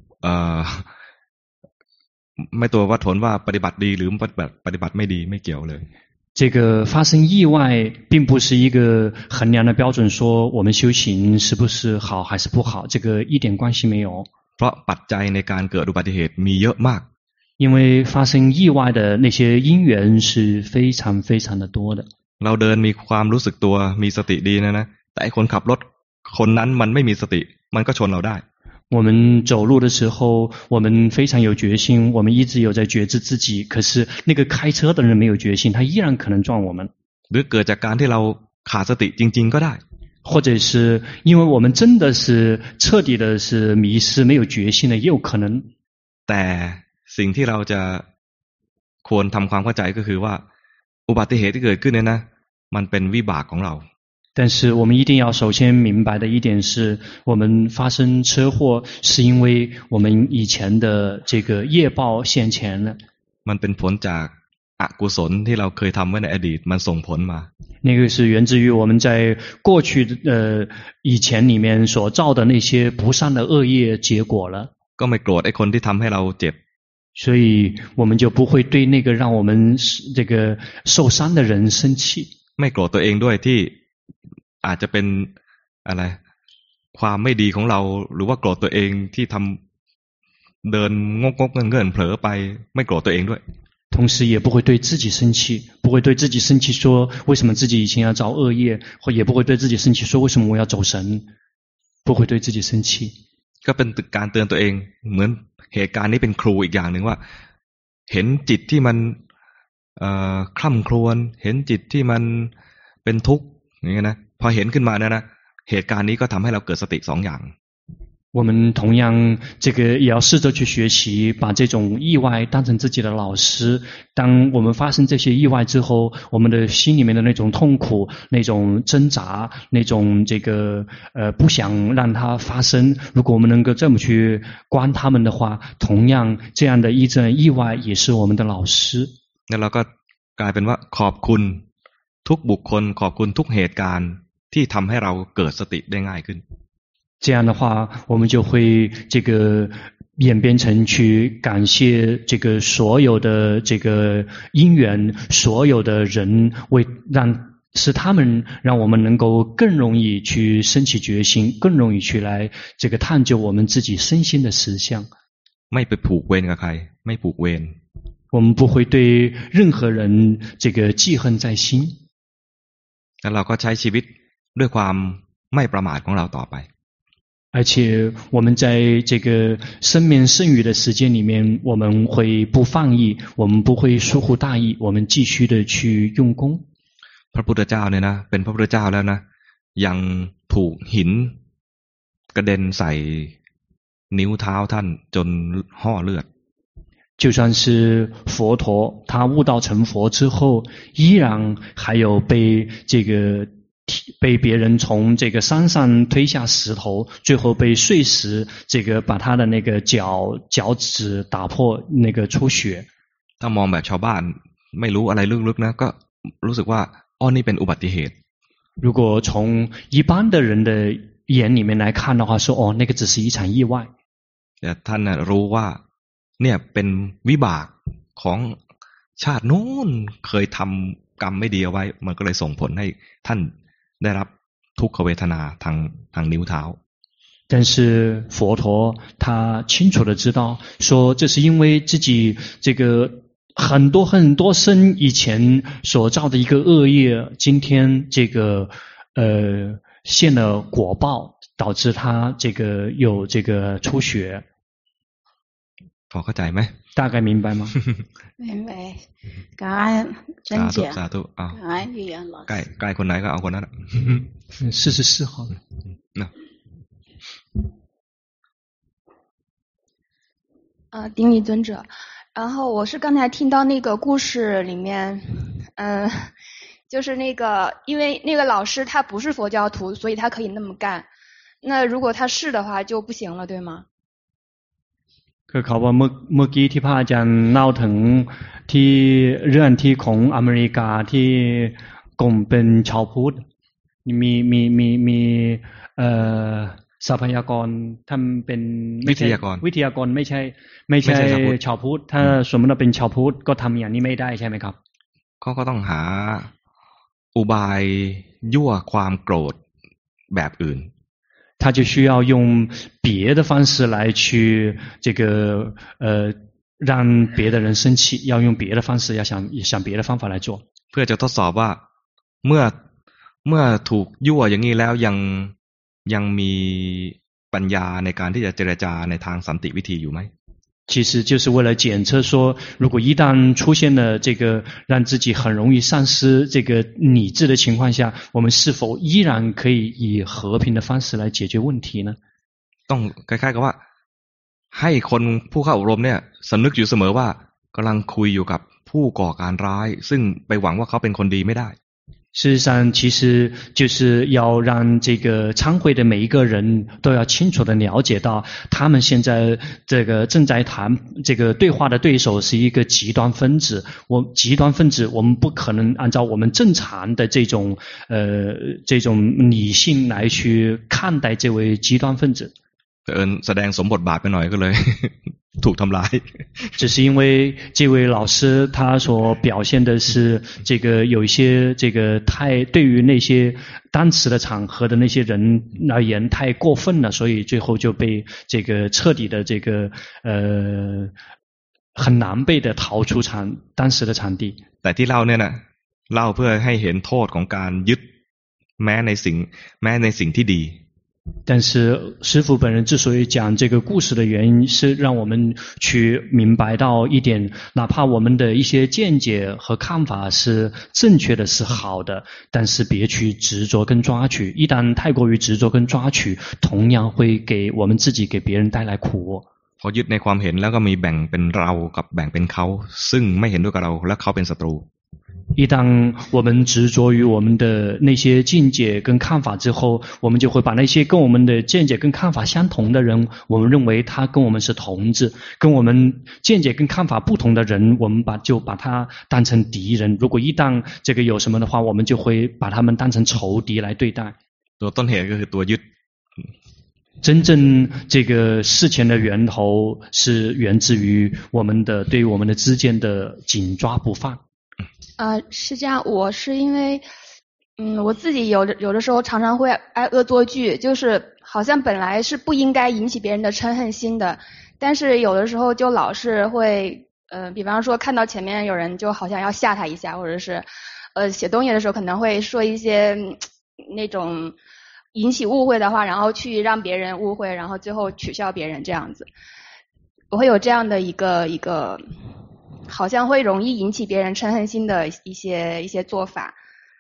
ไม่ตัววัดผลว่าปฏิบัติดีหรือปฏิบัติไม่ดีไม่เกี่ยวเลย这个发生意外并不是一个衡量的标准，说我们修行是不是好还是不好，这个一点关系没有。 เพราะปัจจัยในการเกิดอุบัติเหตุมีเยอะมาก因为发生意外的那些因缘是非常非常的多的。 เราเดินมีความรู้สึกตัวมีสติดีนะแต่ไอ้คนขับรถคนนั้นมันไม่มีสติมันก็ชนเราได้我们走路的时候，我们非常有决心，我们一直有在觉知自己。可是那个开车的人没有决心，他依然可能撞我们。 หรือเกิดจากการที่เราขาดสติจริงๆก็ได้或者是因为我们真的是彻底的是迷失，没有决心的，也有可能。 แต่สิ่งที่เราจะควรทำความเข้าใจก็คือว่าอุบัติเหตุที่เกิดขึ้นเนี่ยนะมันเป็นวิบากของเรา但是我们一定要首先明白的一点是，我们发生车祸是因为我们以前的这个业报现前了。 มันเป็นผลจากอกุศลที่เราเคยทำไว้ในอดีตมันส่งผลมา那个是源自于我们在过去以前里面所造的那些不善的恶业结果了。 ก็ไม่โกรธไอ้คนที่ทำให้เราเจ็บ所以我们就不会对那个让我们这个受伤的人生气。 ไม่โกรธตัวเองด้วยที่อาจจะเป็นอะไรความไม่ดีของเราหรือว่าโกรธตัวเองที่ทำเดินงกๆเงื่อนๆเผลอไปไม่โกรธตัวเองด้วย同时也不会对自己生气，不会对自己生气说为什么自己以前要造恶业，或也不会对自己生气说为什么我要走神，不会对自己生气。 ก็เป็นการเตือนตัวเองเหมือนเหตุการณ์นี้เป็นครูอีกอย่างหนึ่งว่าเห็นจิตที่มันคร่ำครวญเห็นจิตที่มันเป็นทุกข์อย่างนี้นะพอเห็นขึ้นมานะเหตุการณ์นี้ก็ทำให้เราเกิดสติสองอย่าง我们同样这个也要试着去学习，把这种意外当成自己的老师。当我们发生这些意外之后，我们的心里面的那种痛苦、那种挣扎、那种这个不想让它发生，如果我们能够这么去观他们的话，同样这样的一阵意外也是我们的老师。 那เราก็กลายเป็นว่าขอบคุณทุกบุคคลขอบคุณทุกเหตุการณ์ที่ทำให้เราเกิดสติได้ง่ายขึ้น这样的话，我们就会这个演变成去感谢这个所有的这个因缘，所有的人是他们让我们能够更容易去升起决心，更容易去来这个探究我们自己身心的实相。 ไม่ไปผูกเวรกับใครไม่ผูกเวร我们不会对任何人这个记恨在心。 แล้วเราก็ใช้ชีวิตด้วยความไม่ประมาทของเราต่อไป而且我们在这个生命剩余的时间里面，我们会不放逸，我们不会疏忽大意，我们继续的去用功。 พระพุทธเจ้าเนี่ยนะเป็นพระพุทธเจ้าแล้วนะยังถูกหินกระเด็นใส่นิ้วเท้าท่านจนห่อเลือด就算是佛陀，他悟道成佛之后，依然还有被别人从这个山上推下石头，最后被碎石这个把他的那个脚趾打破，那个出血。 ถ้ามองแบบชาวบ้านไม่รู้อะไรลึกๆนะก็รู้สึกว่าอ๋อนี่เป็นอุบัติเหตุ如果从一般的人的眼里面来看的话，说哦，那个只是一场意外。 แต่ท่านรู้ว่าเนี่ยเป็นวิบากของชาตินู้นเคยทำกรรมไม่ดีเอาไว้มันก็เลยส่งผลให้ท่านได้รับทุกขเวทนาทางนิ้วเท้า但是佛陀他清楚的知道说这是因为自己这个很多很多生以前所造的一个恶业，今天这个现了果报，导致他这个有这个出血。 พอเข้าใจไหม大概明白吗明白感恩真姐สาธุ感恩玉阳老师ใกล้คนไหนก็เอาคนนั้น 44号顶礼尊者，然后我是刚才听到那个故事里面就是那个因为那个老师他不是佛教徒，所以他可以那么干，那如果他是的话就不行了，对吗？ คือเขาว่าเมื่อกี้ที่พระอาจารย์เล่าถึงที่เรื่องที่ของอเมริกาที่กลุ่มเป็นชาวพุทธมีทรัพยากรท่านเป็นวิทยากรไม่ใช่ชาวพุทธถ้าสมมติว่าเป็นชาวพุทธก็ทำอย่างนี้ไม่ได้ใช่ไหมครับก็ต้องหาอุบายยั่วความโกรธแบบอื่น他就需要用别的方式来去这个让别的人生气，要用别的方式，要想别的方法来做。 เพื่อจะทดสอบว่าเมื่อถูกยั่วอย่างนี้แล้วยังมีปัญญาในการที่จะเจรจาในทางสันติวิธีอยู่ไหม其实就是为了检测说，如果一旦出现了这个让自己很容易丧失这个理智的情况下，我们是否依然可以以和平的方式来解决问题呢？ ต้องคล้ายๆกับว่าให้คนผู้เข้าอบรมเนี่ยสำนึกอยู่เสมอว่ากำลังคุยอยู่กับผู้ก่อการร้ายซึ่งไปหวังว่าเขาเป็นคนดีไม่ได้事实上，其实就是要让这个参会的每一个人都要清楚地了解到，他们现在这个正在谈这个对话的对手是一个极端分子。极端分子，我们不可能按照我们正常的这种理性来去看待这位极端分子。 แสดงสมบทบาทไปหน่อยก็เลยถูกทำร้าย只是因为这位老师他所表现的是这个有一些这个对于那些当时的场合的那些人而言太过分了，所以最后就被这个彻底的这个很狼狈的逃出当时的场地。 แต่ที่เล่าเนี่ยนะเล่าเพื่อให้เห็นโทษของการยึดแม้ในสิ่งที่ดี但是师父本人之所以讲这个故事的原因是让我们去明白到一点，哪怕我们的一些见解和看法是正确的是好的，但是别去执着跟抓取，一旦太过于执着跟抓取，同样会给我们自己给别人带来苦พอยึดในความเห็นแล้วก็มีแบ่งเป็นเรากับแบ่งเป็นเขาซึ่งไม่เห็นด้วยกับเราและเขาเป็นศัตรู一旦我们执着于我们的那些见解跟看法之后，我们就会把那些跟我们的见解跟看法相同的人，我们认为他跟我们是同志；跟我们见解跟看法不同的人，我们就把他当成敌人。如果一旦这个有什么的话，我们就会把他们当成仇敌来对待。 ตัวต้นเหตุก็คือตัวยึด真正这个事情的源头是源自于我们的对于我们的之间的紧抓不放。 是这样，我是因为，我自己有的时候常常会爱恶作剧，就是好像本来是不应该引起别人的嗔恨心的，但是有的时候就老是会，比方说看到前面有人就好像要吓他一下，或者是，写东西的时候可能会说一些那种引起误会的话，然后去让别人误会，然后最后取笑别人这样子，我会有这样的一个。好像会容易引起别人嗔恨心的一些做法，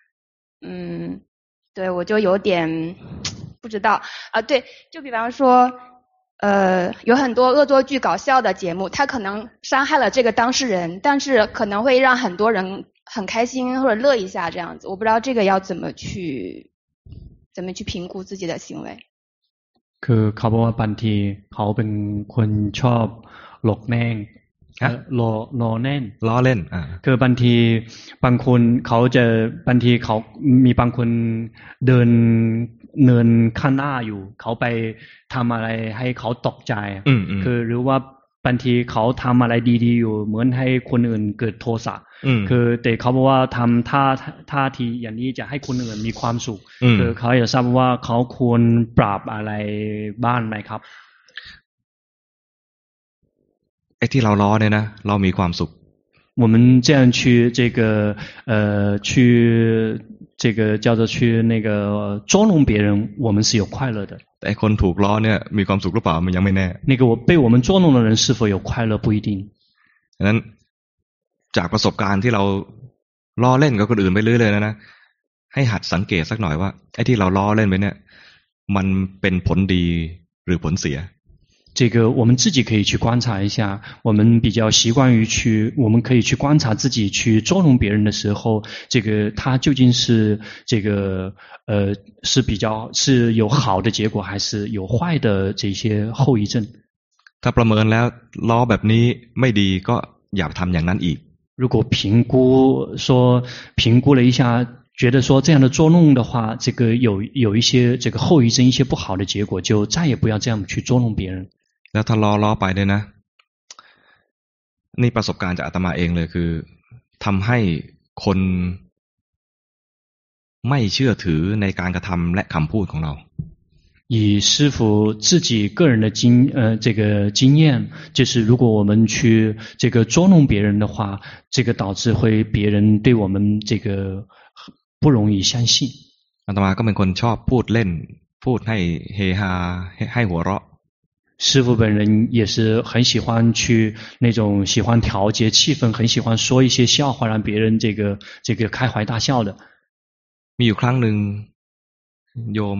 对，我就有点不知道啊。对，就比方说，有很多恶作剧搞笑的节目，它可能伤害了这个当事人，但是可能会让很多人很开心或者乐一下这样子。我不知道这个要怎么去评估自己的行为。 คือเขาบอกว่าบางทีเขาเป็นคนชอบหลอกแน่งล้อเล่นคือบางทีบางคนเขาจะบางทีเขามีบางคนเดินข้างหน้าอยู่เขาไปทำอะไรให้เขาตกใจคือหรือว่าบางทีเขาทำอะไรดีๆอยู่เหมือนให้คนอื่นเกิดโทสะคือแต่เขาบอกว่าทำท่าทีอย่างนี้จะให้คนอื่นมีความสุขคือเขาอยากทราบว่าเขาควรปรับอะไรบ้างไหมครับไอ้ที่เราล้อเนี่ยนะเรามีความสุข我们这样去叫做去那个捉弄别人，我们是有快乐的。 แต่ไอ้คนถูกล้อเนี่ยมีความสุขหรือเปล่ามันยังไม่แน่那个被我们捉弄的人是否有快乐不一定。 ฉะนั้นจากประสบการณ์ที่เราล้อเล่นกับคนอื่นไปเรื่อยๆนะให้หัดสังเกตสักหน่อยว่าไอ้ที่เราล้อเล่นไปเนี่ยมันเป็นผลดีหรือผลเสีย这个我们自己可以去观察一下，我们比较习惯于我们可以去观察自己去捉弄别人的时候，这个他究竟是这个是有好的结果，还是有坏的这些后遗症？ ถ้าประเมินแล้วล้อแบบนี้ไม่ดีก็อย่าทำอย่างนั้นอีก。 如果评估了一下觉得说这样的捉弄的话，这个有一些这个后遗症，一些不好的结果，就再也不要这样去捉弄别人。 แล้วถ้าล้อไปเนี่ยนะนี่ประสบการณ์จากอาตมาเองเลยคือทำให้คนไม่เชื่อถือในการกระทำและคำพูดของเรา以师父自己个人的这个经验，就是如果我们去这个捉弄别人的话，这个导致会别人对我们这个不容易相信。 อาตมาก็เป็นคนชอบพูดเล่นพูดให้เฮฮาให้หัวเราะ师父本人也是很喜欢去那种喜欢调节气氛，很喜欢说一些笑话，让别人这个开怀大笑的。 มีอยู่ครั้งหนึ่งโยม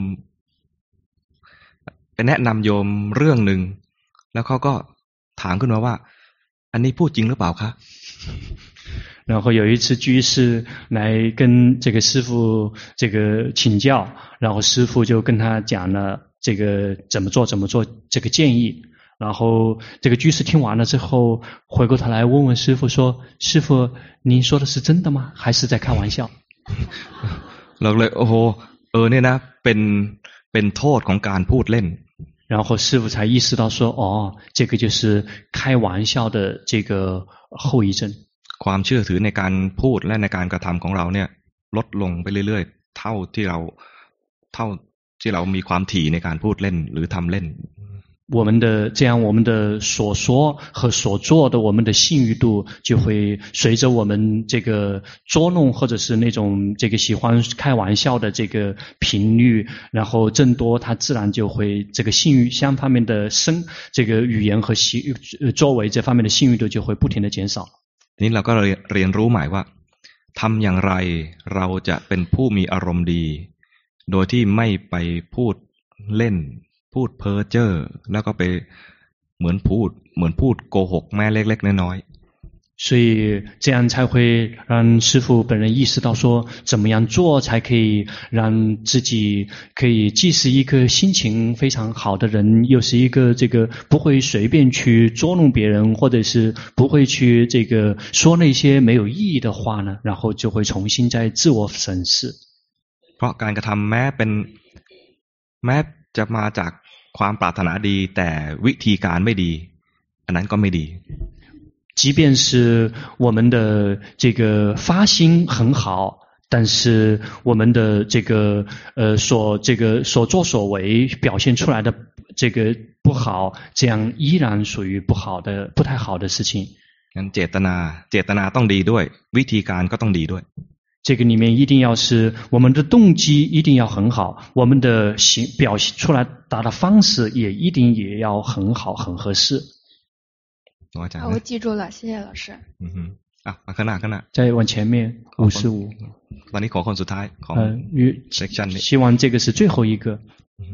ไปแนะนำโยมเรื่องหนึ่งแล้วเขาก็ถามขึ้นมาว่าอันนี้พูดจริงหรือเปล่าคะ然后有一次居士来跟这个师父这个请教，然后师父就跟他讲了这个怎么做这个建议，然后这个居士听完了之后回过头来问问师父说，师父您说的是真的吗？还是在开玩笑？ เราเลยโอ้โหเนี่ยนะเป็นโทษของการพูดเล่น然后师父才意识到说，哦，这个就是开玩笑的这个后遗症。 ความเชื่อถือในการพูดและในการกระทำของเราเนี่ยลดลงไปเรื่อยๆเท่าที่เรามีความถี่ในการพูดเล่นหรือทำเล่น我们的所说和所做的，我们的信誉度就会随着我们这个捉弄或者是那种这个喜欢开玩笑的这个频率，然后增多，它自然就会这个信誉相方面的这个语言和作为这方面的信誉度就会不停的减少。 นี้เราก็เรียนรู้ใหม่ว่าทำอย่างไรเราจะเป็นผู้มีอารมณ์ดีโดยที่ไม่ไปพูดเล่นพูดเพ้อเจ้อแล้วก็ไปเหมือนพูดโกหกแม้เล็กๆน้อยๆ所以这样才会让师父本人意识到说，怎么样做才可以让自己可以既是一个心情非常好的人，又是一个这个不会随便去捉弄别人，或者是不会去这个说那些没有意义的话呢，然后就会重新再自我审视。 เพราะการกระทำแม้จะมาจากความปรารถนาดีแต่วิธีการไม่ดีอันนั้นก็ไม่ดี即便是我们的这个发心很好，但是我们的这个所作所为表现出来的这个不好，这样依然属于不太好的事情。 งั้นเจตนาต้องดีด้วยวิธีการก็ต้องดีด้วย这个里面一定要是我们的动机一定要很好，我们的表现出来达的方式也要很好，很合适。 我记住了，谢谢老师。 มาข้างหน้า再往前面55 ตอนนี้ขอคนสุดท้ายของsectionนี้希望这个是最后一个。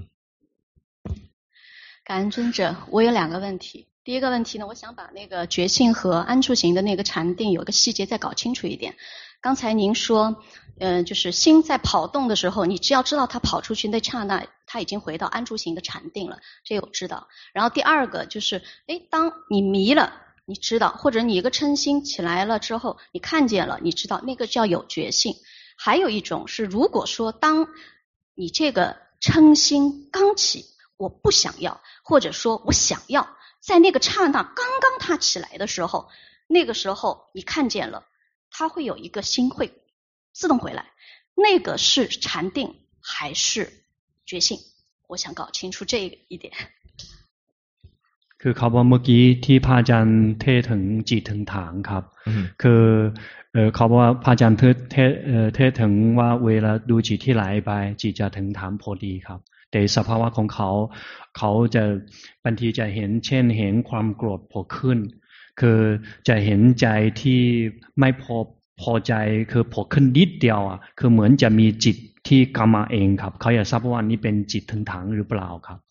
感恩尊者，我有2个问题。第一个问题呢，我想把那个觉性和安住行的那个禅定有个细节再搞清楚一点。刚才您说就是心在跑动的时候，你只要知道它跑出去那刹那，它已经回到安住行的禅定了，这有知道。然后第二个就是当你迷了你知道，或者你一个嗔心起来了之后你看见了你知道，那个叫有觉性。还有一种是，如果说当你这个嗔心刚起，我不想要，或者说我想要，在那个刹那刚刚它起来的时候，那个时候你看见了，它会有一个心会自动回来，那个是禅定还是觉性？我想搞清楚这一点。 คือเขาบอกเมื่อกี้ที่พระอาจารย์เทศถึงจิตถึงฐานครับคือเขาบอกว่าพระอาจารย์เทศถึงว่าเวลาดูจิตที่ไหลไปจิตจะถึงฐานพอดีครับแต่สภาวะของเขาจะบางทีจะเห็นเช่นเห็นความโกรธโผล่ขึ้นคือจะเห็นใจที่ไม่พอใจคือโผล่ขึ้นนิดเดียวคือเหมือนจะมีจิตที่กลับมาเองครับเขาอยากทราบว่านี่เป็นจิตถึงฐานหรือเปล่าครับ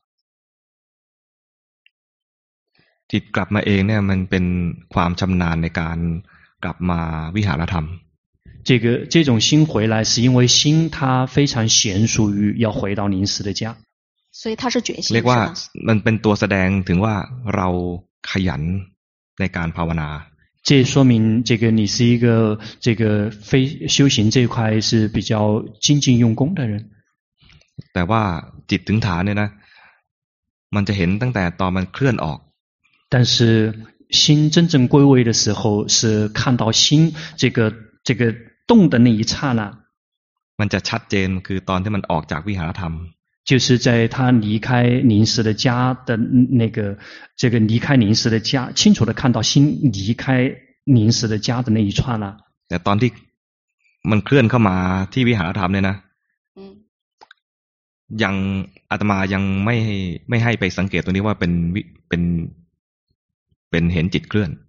จิตกลับมาเองเนี่ยมันเป็นความชำนาญในการกลับมาวิหารธรรม这种心回来是因为心它非常娴熟于要回到临时的家， 所以它是觉性。 เรียกว่ามันเป็นตัวแสดงถึงว่าเราขยันในการภาวนา这这说明这个你是一个这个非修行这一块是比较精进用功的人。 แต่ว่าจิตถึงฐานเนี่ยนะมันจะเห็นตั้งแต่ตอนมันเคลื่อนออก但是心真正归位的时候是看到心这个动的那一刹那， มันจะชัดเจนคือตอนที่มันออกจากวิหารธรรม就是在他离开临时的家的那个离开临时的家，清楚的看到心离开临时的家的那一刹那。 แต่ตอนที่มันเคลื่อนเข้ามาที่วิหารธรรมเนี่ยนะยังอาตมายังไม่ให้ไปสังเกตตรงนี้ว่าเป็นเห็นจิตเคลื่อน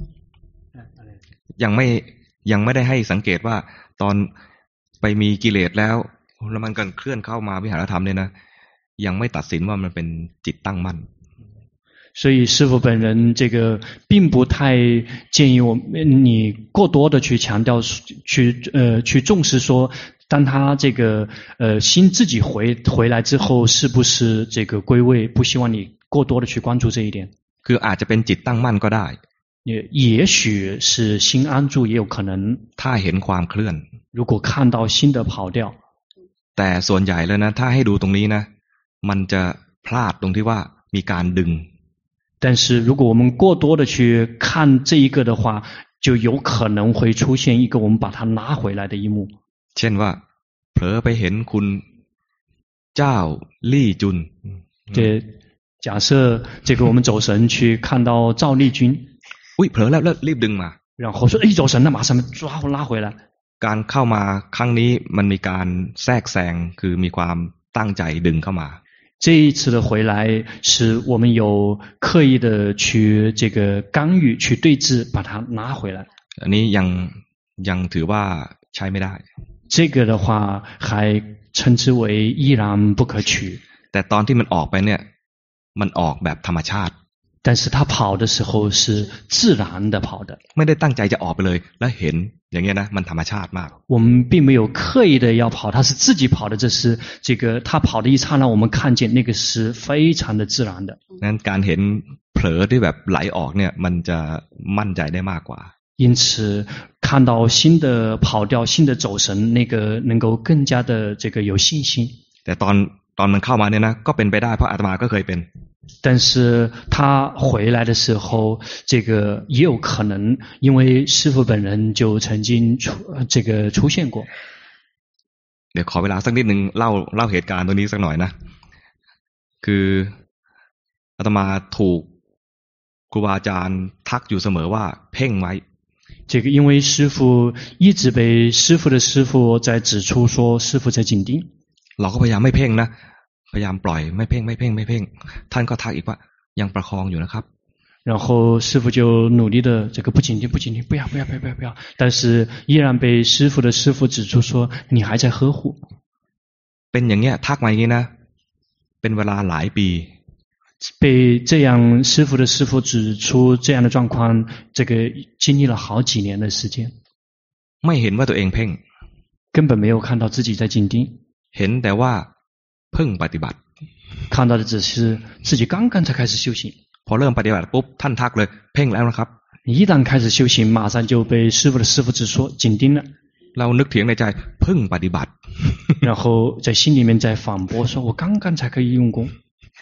ยังไม่ได้ให้สังเกตว่าตอนไปมีกิเลสแล้วมันก็เคลื่อนเข้ามาวิหารธรรมเนี่ยนะยังไม่ตัดสินว่ามันเป็นจิตตั้งมั่น所以师父本人这个并不太建议你过多的去强调去重视说当他这个心自己回来之后是不是这个归位，不希望你过多的去关注这一点。 คืออาจจะเป็นจิตตั้งมั่นก็ได้也许是心安住也有可能ถ้าเห็นความเคลื่อน如果看到心的跑掉แต่ส่วนใหญ่แล้วนะถ้าให้ดูตรงนี้นะมันจะพลาดตรงที่ว่ามีการดึง但是如果我们过多的去看这一个的话就有可能会出现一个我们把它拿回来的一幕เช่นว่าเผลอไปเห็นคุณเจ้าลี่จุน假设这个我们走神去看到赵丽君อุ๊ยเผลอแล้วรีบดึงมา然后说走神了马上拉回来การเข้ามาครั้งนี้มันมีการแทรกแซงคือมีความตั้งใจดึงเข้ามา这一次的回来是我们有刻意的去这个干预去对峙把它拿回来อันนี้ยังถือว่าใช้ไม่ได้这个的话还称之为依然不可取แต่ตอนที่มันออกไปเนี่ยมันออกแบบธรรมชาติ但是他跑的时候是自然的跑的ไม่ได้ตั้งใจจะออกไปเลยแล้วเห็นอย่างเงี้ยนะมันธรรมชาติมาก我们并没有刻意的要跑他是自己跑的这是这个他跑的一刹那我们看见那个是非常的自然的นั้นการเห็นเผลอที่แบบไหลออกเนี่ยมันจะมั่นใจได้มากกว่า因此看到新的跑掉新的走神那个能够更加的这个有信心แต่ตอนมันเข้ามาเนี่ยนะก็เป็นไปได้เพราะอาตมาก็เคยเป็น但是他回来的时候这个也有可能因为师父本人就曾经出现过เดี๋ยวขอเวลาสักนิดนึงเล่าเหตุการณ์ตรงนี้สักหน่อยนะคืออาตมาถูกครูบาอาจารย์ทักอยู่เสมอว่าเพ่งไว้这个因为师父一直被师父的师父在指出说师父在紧盯เราก็พยายามไม่เพ่งนะพยายามปล่อยไม่เพ่งท่านก็ทักอีกว่ายังประคองอยู่นะครับ然后师父就努力的这个不紧盯不要但是依然被师父的师父指出说你还在呵护เป็นอย่างเงี้ยทักมาอย่างงี้นะเป็นเวลาหลายปี被这样师父的师父指出这样的状况这个经历了好几年的时间ไม่เห็นว่าตัวเองเพ่ง根本没有看到自己在紧盯เห็นแต่ว่าเพิ่งปฏิบัติ看到的只是自己刚刚才开始修行พอเริ่มปฏิบัติปุ๊บท่านทักเลยเพ่งแล้วนะครับ一旦开始修行马上就被师父的师父指说紧盯了เรานึกถึงในใจเพิ่งปฏิบัติ然后在心里面在反驳说我刚刚才可以用功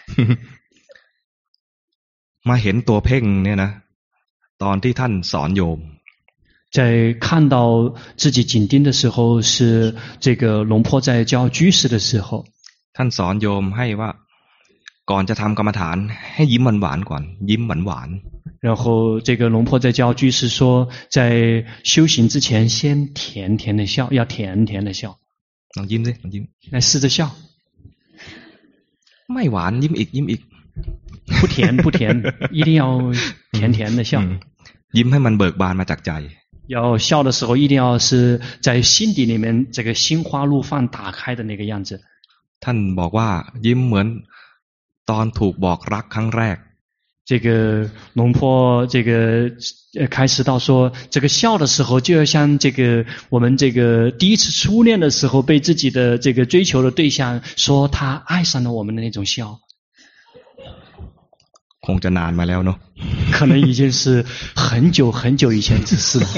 มาเห็นตัวเพ่งเนี่ยนะตอนที่ท่านสอนโยม在看到自己紧盯的时候是这个龙婆在教居士的时候ท่านสอนโยมให้ว่าก่อนจะทำกรรมฐานให้ยิ้มหวานๆก่อนยิ้มหวานๆ然后这个龙婆在教居士说在修行之前先甜甜的笑要甜甜的笑ลองยิ้มสิลองยิ้ม来试着笑ไม่หวานยิ้มอีก不甜一定要甜甜的笑ยิ้มให้มันเบิกบานมาจากใจ要笑的时候一定要是在心底里面这个心花怒放打开的那个样子ท่านบอกว่ายิ้มเหมือนตอนถูกบอกรักครั้งแรก这个龙婆这个开始到说这个笑的时候就要像这个我们这个第一次初恋的时候被自己的这个追求的对象说他爱上了我们的那种笑คงจะนานมาแล้วเนาะ可能已经是很久很久以前之事了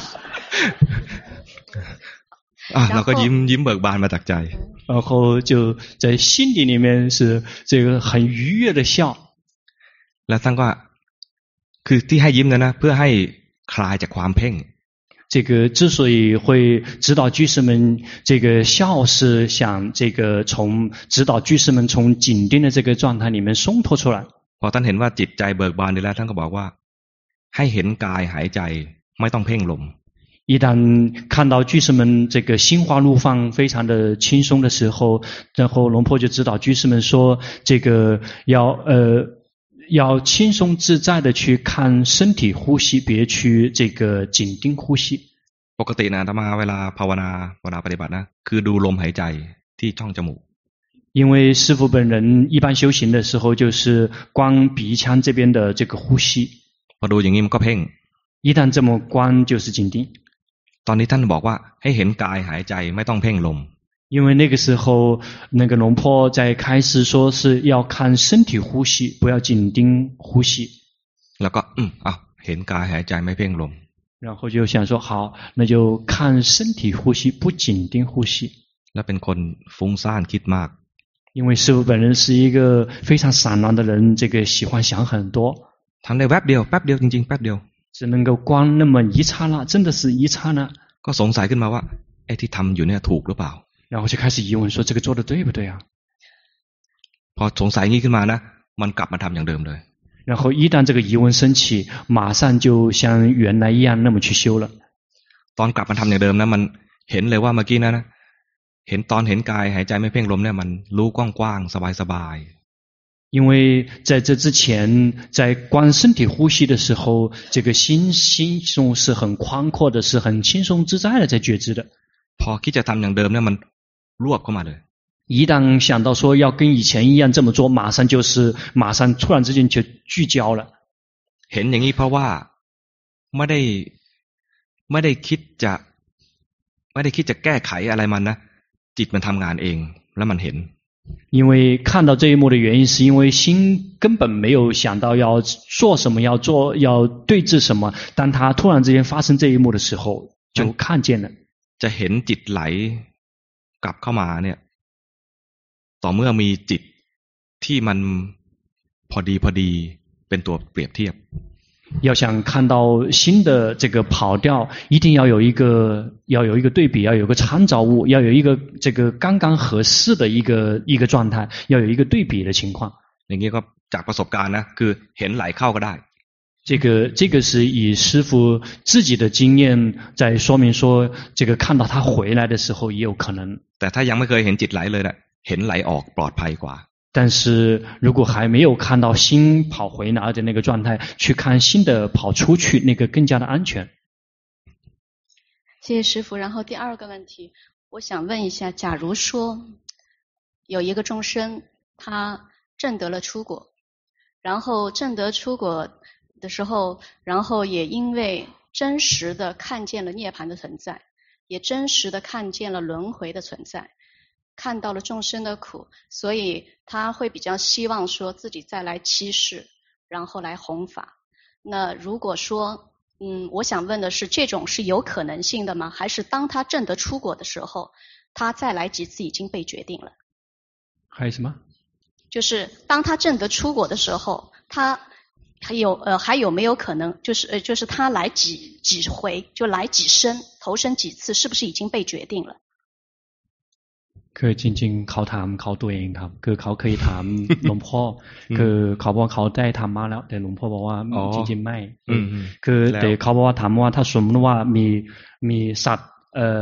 เราก็ยิ้มเบิกบานมาจากใจ然后就在心底里面是这个很愉悦的笑แล้วท่านก็คือที่ให้ยิ้มนะเพื่อให้คลายจากความเพ่ง这个之所以会指导居士们这个笑是想这个从指导居士们从紧盯的这个状态里面松脱出来พอท่านเห็นว่าจิตใจเบิกบานดีแล้วท่านก็บอกว่าให้เห็นกายหายใจไม่ต้องเพ่งลม一旦看到居士们这个心花怒放非常的轻松的时候然后龙婆就指导居士们说这个要轻松自在的去看身体呼吸别去这个紧盯呼吸ปกตินะอาตมาเวลาภาวนาเวลาปฏิบัตินะคือดูลมหายใจที่ช่องจมูก因为师父本人一般修行的时候就是观鼻腔这边的这个呼吸พอดูอย่างนี้มันก็เพ่ง一旦这么观就是紧盯ตอนนี้ท่านบอกว่าให้เห็นกายหายใจไม่ต้องเพ่งลม因为那个时候那个龙婆在开始说是要看身体呼吸不要紧盯呼吸แล้วก็เห็นกายหายใจไม่เพ่งลม然后就想说好那就看身体呼吸不紧盯呼吸แล้วเป็นคนฟุ้งซ่านคิดมาก因为师父本人是一个非常散乱的人这个喜欢想很多ทำได้แป๊บเดียวจริงๆแป๊บเดียว只能够观那么一刹那真的是一刹那ก็สงสัยขึ้นมาว่าไอ้ที่ทำอยู่เนี่ยถูกหรือเปล่า然后就开始疑问说这个做的对不对啊พอสงสัยงี้ขึ้นมานะมันกลับมาทำอย่างเดิมเลย然后一旦这个疑问升起马上就像原来一样那么去修了ตอนกลับมาทำอย่างเดิมนะมันเห็นเลยว่าเมื่อกี้นะเห็นตอนเห็นกายหายใจไม่เพ่งลมเนี่ยมันรู้กว้างๆสบายๆ因为在这之前在观身体呼吸的时候这个心中是很宽阔的是很轻松自在的在觉知的พอคิดจะทำอย่างเดิมเนี่ยมันรวบเข้ามาเลย一旦想到说要跟以前一样这么做马上突然之间就聚焦了เห็นอย่างนี้เพราะว่าไม่ได้คิดจะแก้ไขอะไรมันนะจิตมันทำงานเองแล้วมันเห็น因为看到这一幕的原因是因为心根本没有想到要做什么要对治什么当他突然之间发生这一幕的时候就看见了จะเห็นจิตไหลกลับเข้ามาเนี่ยต่อเมื่อมีจิตที่มันพอดีเป็นตัวเปรียบเทียบ要想看到新的这个跑调一定要有一个对比要有个参照物要有一个这个刚刚合适的一个状态要有一个对比的情况อย่างนี้ก็จากประสบการณ์นะคือเห็นไหลเข้าก็ได้这个是以师父自己的经验在说明说这个看到他回来的时候也有可能แต่ถ้ายังไม่เคยเห็นจิตไหลเลยนะเห็นไหลออกปลอดภัยกว่า但是如果还没有看到心跑回来的那个状态去看新的跑出去那个更加的安全谢谢师父然后第二个问题我想问一下假如说有一个众生他证得了出果然后证得出果的时候然后也因为真实的看见了涅槃的存在也真实的看见了轮回的存在看到了众生的苦所以他会比较希望说自己再来七世然后来弘法那如果说我想问的是这种是有可能性的吗还是当他证得出果的时候他再来几次已经被决定了还有什么就是当他证得出果的时候他还有没有可能就是他来几回就来几生投生几次是不是已经被决定了คือจริงๆเขาถามเขาตัวเองครับคือเขาเคยถามหลวงพ่อคือเขาบอกเขาได้ทำมาแล้วแต่หลวงพ่อบอกว่าจริงๆไม่คือแต่เขาบอกว่าถามว่าถ้าสมมติว่ามีสัตว์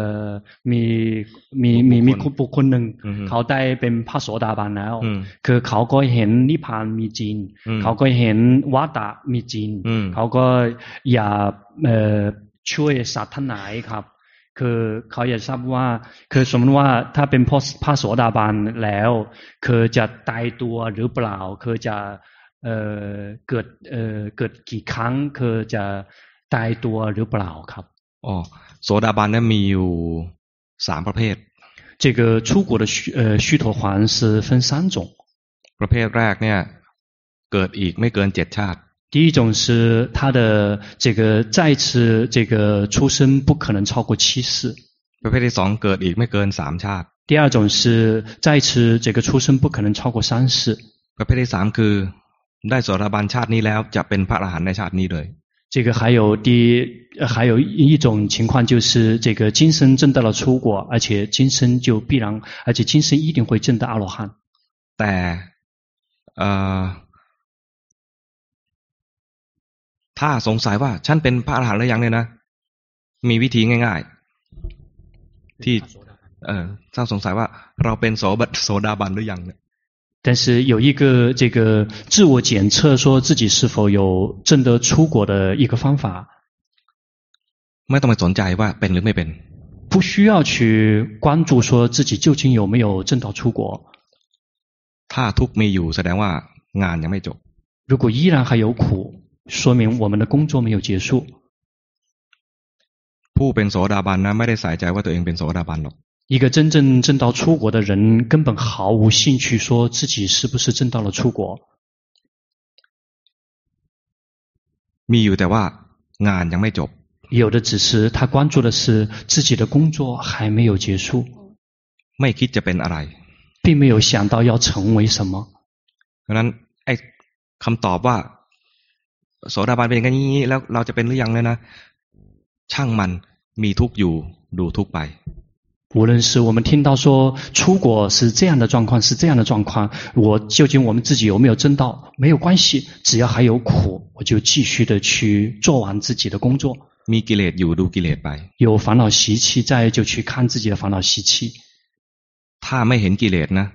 มีบุคคลหนึ่งเขาได้เป็นพระโสดาบันแล้วคือเขาก็เห็นนิพพานมีจริงเขาก็เห็นวัฏฏะมีจริงเขาก็อย่าช่วยสัตว์ท่านไหนครับคือเขาอยากทราบว่าคือสมมติว่าถ้าเป็นพระโสดาบันแล้วคือจะตายตัวหรือเปล่าคือจะเกิดกี่ครั้งคือจะตายตัวหรือเปล่าครับอ๋อโสดาบันเนี่ยมีอยู่3ประเภท这个出国的须陀洹是分3种ประเภทแรกเนี่ยเกิดอีกไม่เกิน7ชาติ第一种是他的这个再次这个出生不可能超过7世。 ประเภทที่2เกิดอีกไม่เกิน3ชาติ第二种是再次这个出生不可能超过3世。 ประเภทที่3คือได้โสดาบันชาตินี้แล้วจะเป็นพระอรหันต์ในชาตินี้เลย这个还有一种情况就是这个今生证到了出国，而且今生就必然，而且今生一定会证到阿罗汉。 แต่ถ้าสงสัยว่าฉันเป็นพระอรหันต์หรือยังเนี่ยนะมีวิธีง่ายๆที่ถ้าสงสัยว่าเราเป็นโสดาบันหรือยังเนี่ย但是有一个这个自我检测说自己是否有证得出国的一个方法ไม่ต้องไปสนใจว่าเป็นหรือไม่เป็น不需要去关注说自己究竟有没有证到出国ถ้าทุกข์มีอยู่แสดงว่างานยังไม่จบ如果依然还有苦说明我们的工作没有结束ผู้เป็นโสดาบันนะไม่ได้ใส่ใจว่าตัวเองเป็นโสดาบันหรอก一个真正证到出国的人根本毫无兴趣说自己是不是证到了出国มีอยู่แต่ว่างานยังไม่จบ有的只是他关注的是自己的工作还没有结束ไม่คิดจะเป็นอะไร并没有想到要成为什么ดังนั้นไอ้คำตอบว่าโสดาบันเป็นอย่างนี้แล้วเราจะเป็นหรือยังเนี่ยนะช่างมันมีทุกข์อยู่ดูทุกข์ไป无论是我们听到说出国是这样的状况是这样的状况我究竟我们自己有没有证到没有关系只要还有苦我就继续的去做完自己的工作มีกิเลสอยู่ดูกิเลสไป有烦恼习气在就去看自己的烦恼习气ถ้าไม่เห็นกิเลสนะ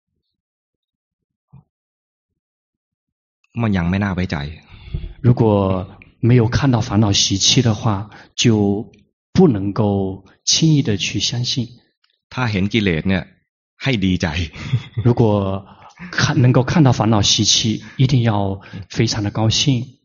มันยังไม่น่าไว้ใจ如果没有看到烦恼习气的话就不能够轻易的去相信ถ้าเห็นกิเลสเนี่ยให้ดีใจ如果能够看到烦恼习气一定要非常的高兴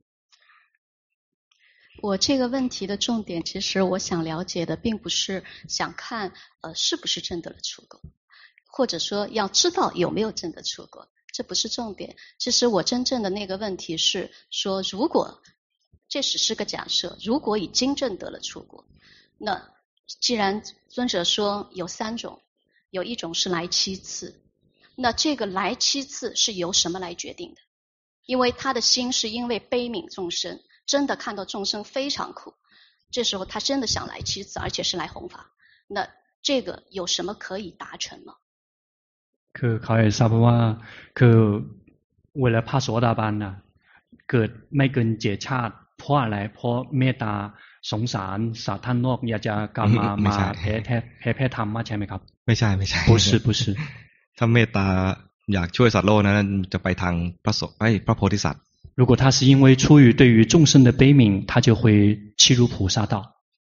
我这个问题的重点其实我想了解的并不是想看是不是证得了出国或者说要知道有没有证得出国这不是重点其实我真正的那个问题是说如果这只是个假设如果已经证得了出国那既然尊者说有3种有一种是来7次那这个来7次是由什么来决定的因为他的心是因为悲悯众生真的看到众生非常苦这时候他真的想来7次而且是来弘法那这个有什么可以达成吗คือเขาอยากทราบว่าคือเวลาพระโสดาบันน่ะเกิดไม่เกิน7ชาติเพราะอะไรเพราะเมตตาสงสารสัตว์ท่านนอกอยากจะกลับมาแพ้ธรรมใช่ไหมครับไม่ใช่不是ถ้าเมตตาอยากช่วยสัตว์โลกนั้นจะไปทางพระโพธิสัตว์如果他是因为出于对于众生的悲悯他就会契入菩萨道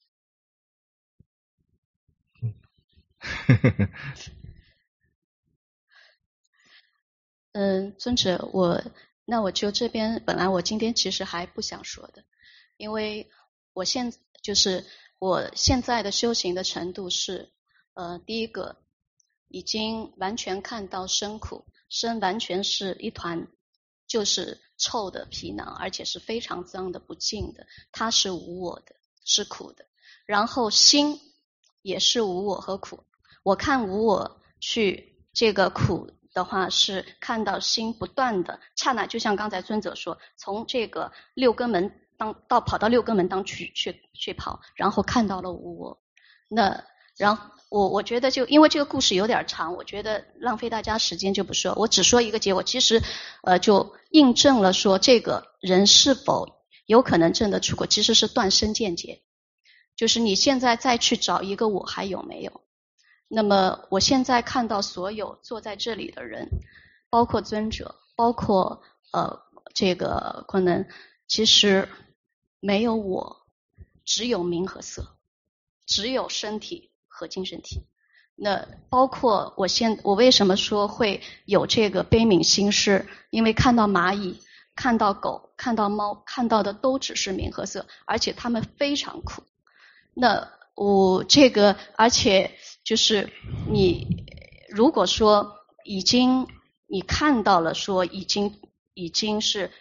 尊者那我就这边本来我今天其实还不想说的因为我现在的修行的程度是第一个已经完全看到生苦生完全是一团就是臭的皮囊而且是非常脏的不净的它是无我的是苦的然后心也是无我和苦我看无我去这个苦的话是看到心不断的刹那就像刚才尊者说从这个六根门跑到六根门当去跑然后看到了无我那然后我觉得就因为这个故事有点长我觉得浪费大家时间就不说我只说一个结果其实就印证了说这个人是否有可能证得出国其实是断生见解就是你现在再去找一个我还有没有那么我现在看到所有坐在这里的人包括尊者包括这个可能其实没有我只有名和色只有身体和精神体那包括我为什么说会有这个悲悯心是因为看到蚂蚁看到狗看到猫看到的都只是名和色而且他们非常苦那我这个而且就是你如果说已经你看到了说已经已经是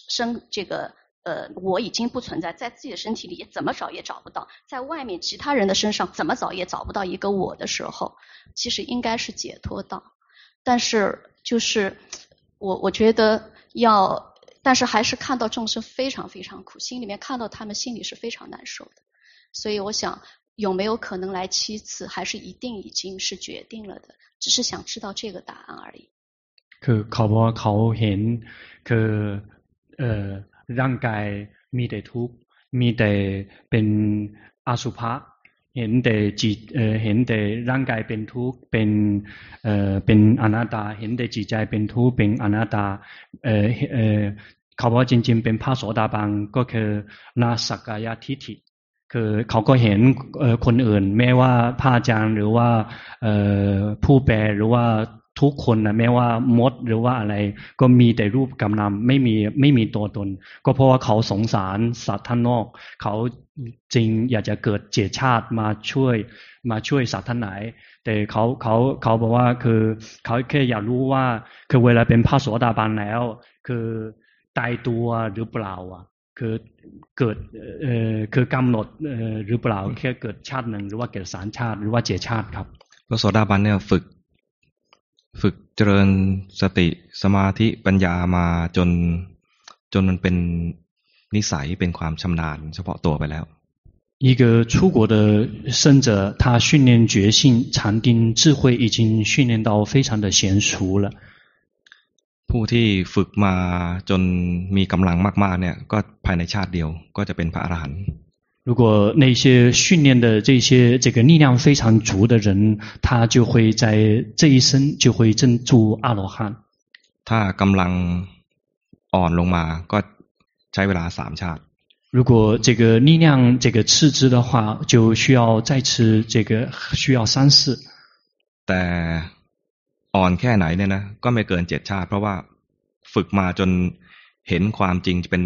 我已经不存在，在自己的身体里怎么找也找不到，在外面其他人的身上怎么找也找不到一个我的时候，其实应该是解脱道。但是就是我觉得但是还是看到众生非常非常苦，心里面看到他们心里是非常难受的。所以我想有没有可能来7次，还是一定已经是决定了的，只是想知道这个答案而已。 คือเขาบอกว่าเขาเห็นคือร่างกายมีแต่ทุกข์มีแต่เป็นอสุภะเห็นแต่จิตเห็นแต่ร่างกายเป็นทุกข์เป็นอนัตตาเห็นแต่จิตใจเป็นทุกข์เป็นอนัตตาเขาบอกว่าจริงๆเป็นพระโสดาบันก็คือนาสักกายทิฏฐิคือเขาก็เห็นคนอื่นแม้ว่าพระอาจารย์หรือว่าผู้แปลหรือว่าทุกคนนะแม้ว่ามดหรือว่าอะไรก็มีแต่รูปกำนำไม่มีตัวตนก็เพราะว่าเขาสงสารสัตว์ท่านนอกเขาจริงอยากจะเกิดเจตชาติมาช่วยสัตว์ท่านไหนแต่เขาบอกว่าคือเขาแค่อยากรู้ว่าคือเวลาเป็นพระโสดาบันแล้วคือตายตัวหรือเปล่าอ่ะคือเกิดคือกำหนดหรือเปล่าแค่เกิดชาติหนึ่งหรือว่าเกิด3ชาติหรือว่า7ชาติครับพระโสดาบันเนี่ยฝึกเจริญสติสมาธิปัญญามาจนมันเป็นนิสัยเป็นความชำนาญเฉพาะตัวไปแล้ว一个出国的圣者他训练觉性禅定智慧已经训练到非常的娴熟了ผู้ที่ฝึกมาจนมีกำลังมากๆเนี่ยก็ภายในชาติเดียวก็จะเป็นพระอรหันต์如果那些训练的这个力量非常足的人，他就会在这一生就会证住阿罗汉。 ถ้ากำลังอ่อนลงมาก็ใช้เวลา3ชาติ如果这个力量这个次之的话，就需要再次需要3世。 แต่อ่อนแค่ไหนเนี่ยนะก็ไม่เกิน7ชาติเพราะว่าฝึกมาจนเห็นความจริงเป็น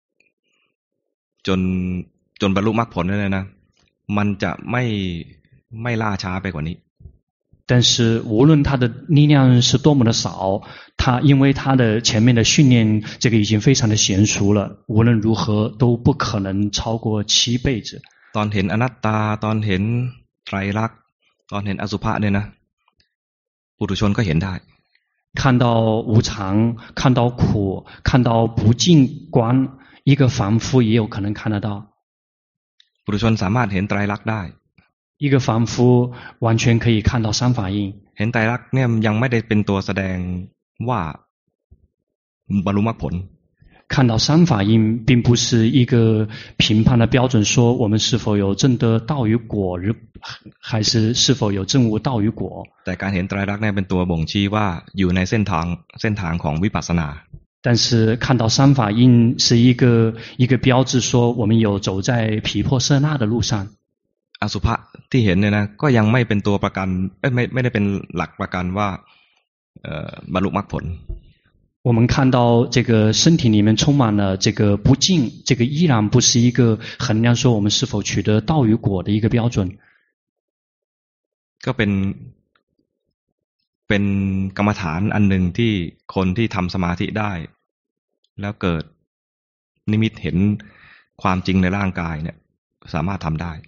จนบรรลุมรรคผลเนี่ยนะมันจะไม่ล่าช้าไปกว่านี้但是无论他的力量是多么的少，因为他的前面的训练这个已经非常的娴熟了，无论如何都不可能超过7辈子。 ตอนเห็นอนัตตาตอนเห็นไตรลักษณ์ตอนเห็นอสุภะเนี่ยนะปุถุชนก็เห็นได้看到无常，看到苦，看到不净观，一个凡夫也有可能看得到。 ปุถุชนสามารถเห็นไตรลักษณ์ได้一个凡夫完全可以看到三法印เห็นไตรลักษณ์เนี่ยยังไม่ได้เป็นตัวแสดงว่าบรรลุมรรคผล看到三法印并不是一个评判的标准说我们是否有证得道与果还是否有证悟道与果แต่การเห็นไตรลักษณ์เนี่ยเป็นตัวบ่งชี้ว่าอยู่ในเส้นทางของวิปัสสนา但是看到三法印是一个标志说我们有走在毗婆舍那的路上อสุภะที่เห็นเนี่ยนะก็ยังไม่เป็นตัวประกันไม่ได้เป็นหลักประกันว่าบรรลุมรรคผล我们看到这个身体里面充满了这个不净，这个依然不是一个衡量说我们是否取得道与果的一个标准。 ก็เป็นกรรมฐานอันหนึ่งที่คนที่ทำสมาธิได้แล้วเกิดนิมิตเห็นความจริงในร่างกายเนี่ยสามารถทำได้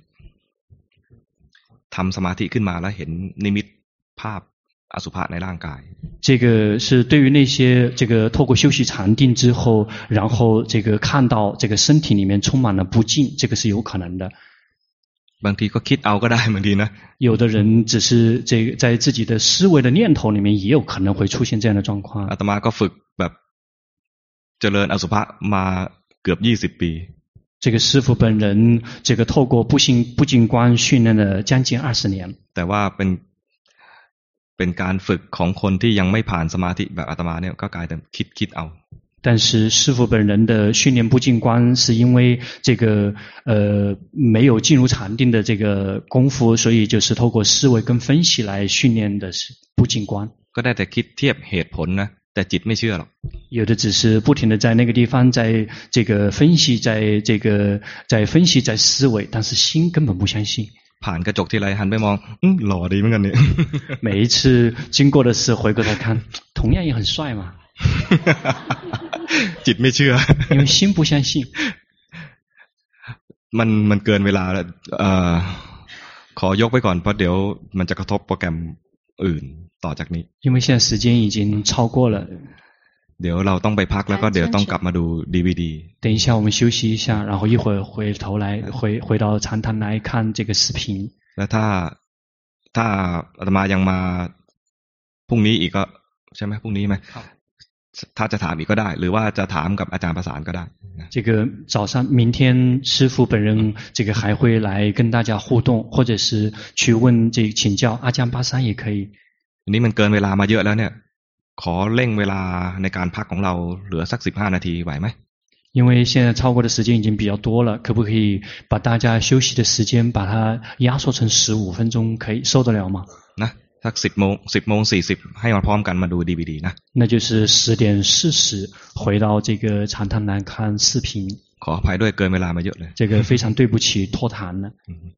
ทำสมาธิขึ้นมาแล้วเห็นนิมิตภาพอสุภะในร่างกาย这个是对于那些这个透过休息禅定之后然后这个看到这个身体里面充满了不净这个是有可能的บางทีก็คิดเอาก็ได้บางทีนะ有的人只是在自己的思维的念头里面也有可能会出现这样的状况อาตมาก็ฝึกแบบเจริญอสุภะมาเกือบ20ปี这个师父本人这个透过不净观训练了将近20年แต่ว่าเป็นการฝึกของคนที่ยังไม่ผ่านสมาธิแบบอาตมาเนี่ยก็กลายเป็นคิดเอา但是师父本人的训练不净观是因为这个没有进入禅定的这个功夫所以就是透过思维跟分析来训练的不净观ก็ได้แต่คิดเทียบเหตุผลนะแต่จิตไม่เชื่อหรอก有的只是不停的在那个地方在这个分析在思维但是心根本不相信ผ่านกระจกทีไรหันไปมองหล่อดีเหมือนกันเนี่ย每一次经过的时候回过头看同样也很帅嘛จิตไม่เชื่อ因为心不相信มันเกินเวลาแล้วขอยกไว้ก่อนเพราะเดี๋ยวมันจะกระทบโปรแกรมอื่นต่อจากนี้因为现在时间已经超过了เดี๋ยวเราต้องไปพักแล้วก็เดี๋ยวต้องกลับมาดู DVD 等一下我们休息一下然后一会儿回头来回到禅堂来看这个视频แล้วถ้าอาตมายังมาพรุ่งนี้อีกก็ใช่ไหมพรุ่งนี้ไหมถ้าจะถามอีกก็ได้หรือว่าจะถามกับอาจารย์ประสานก็ได้这个早上明天师父本人这个还会来跟大家互动或者是去问请教阿江巴山也可以อันนี้มันเกินเวลามาเยอะแล้วเนี่ยขอเร่งเวลาในการพักของเราเหลือสัก15นาทีไหวไหม因为现在超过的时间已经比较多了可不可以把大家休息的时间把它压缩成15分钟可以受得了吗นะสัก10:40ให้มาพร้อมกันมาดู DVD นะ那就是10:40回到这个禅堂来看视频ขออภัยด้วยเกินเวลามาเยอะเลย这个非常对不起拖堂了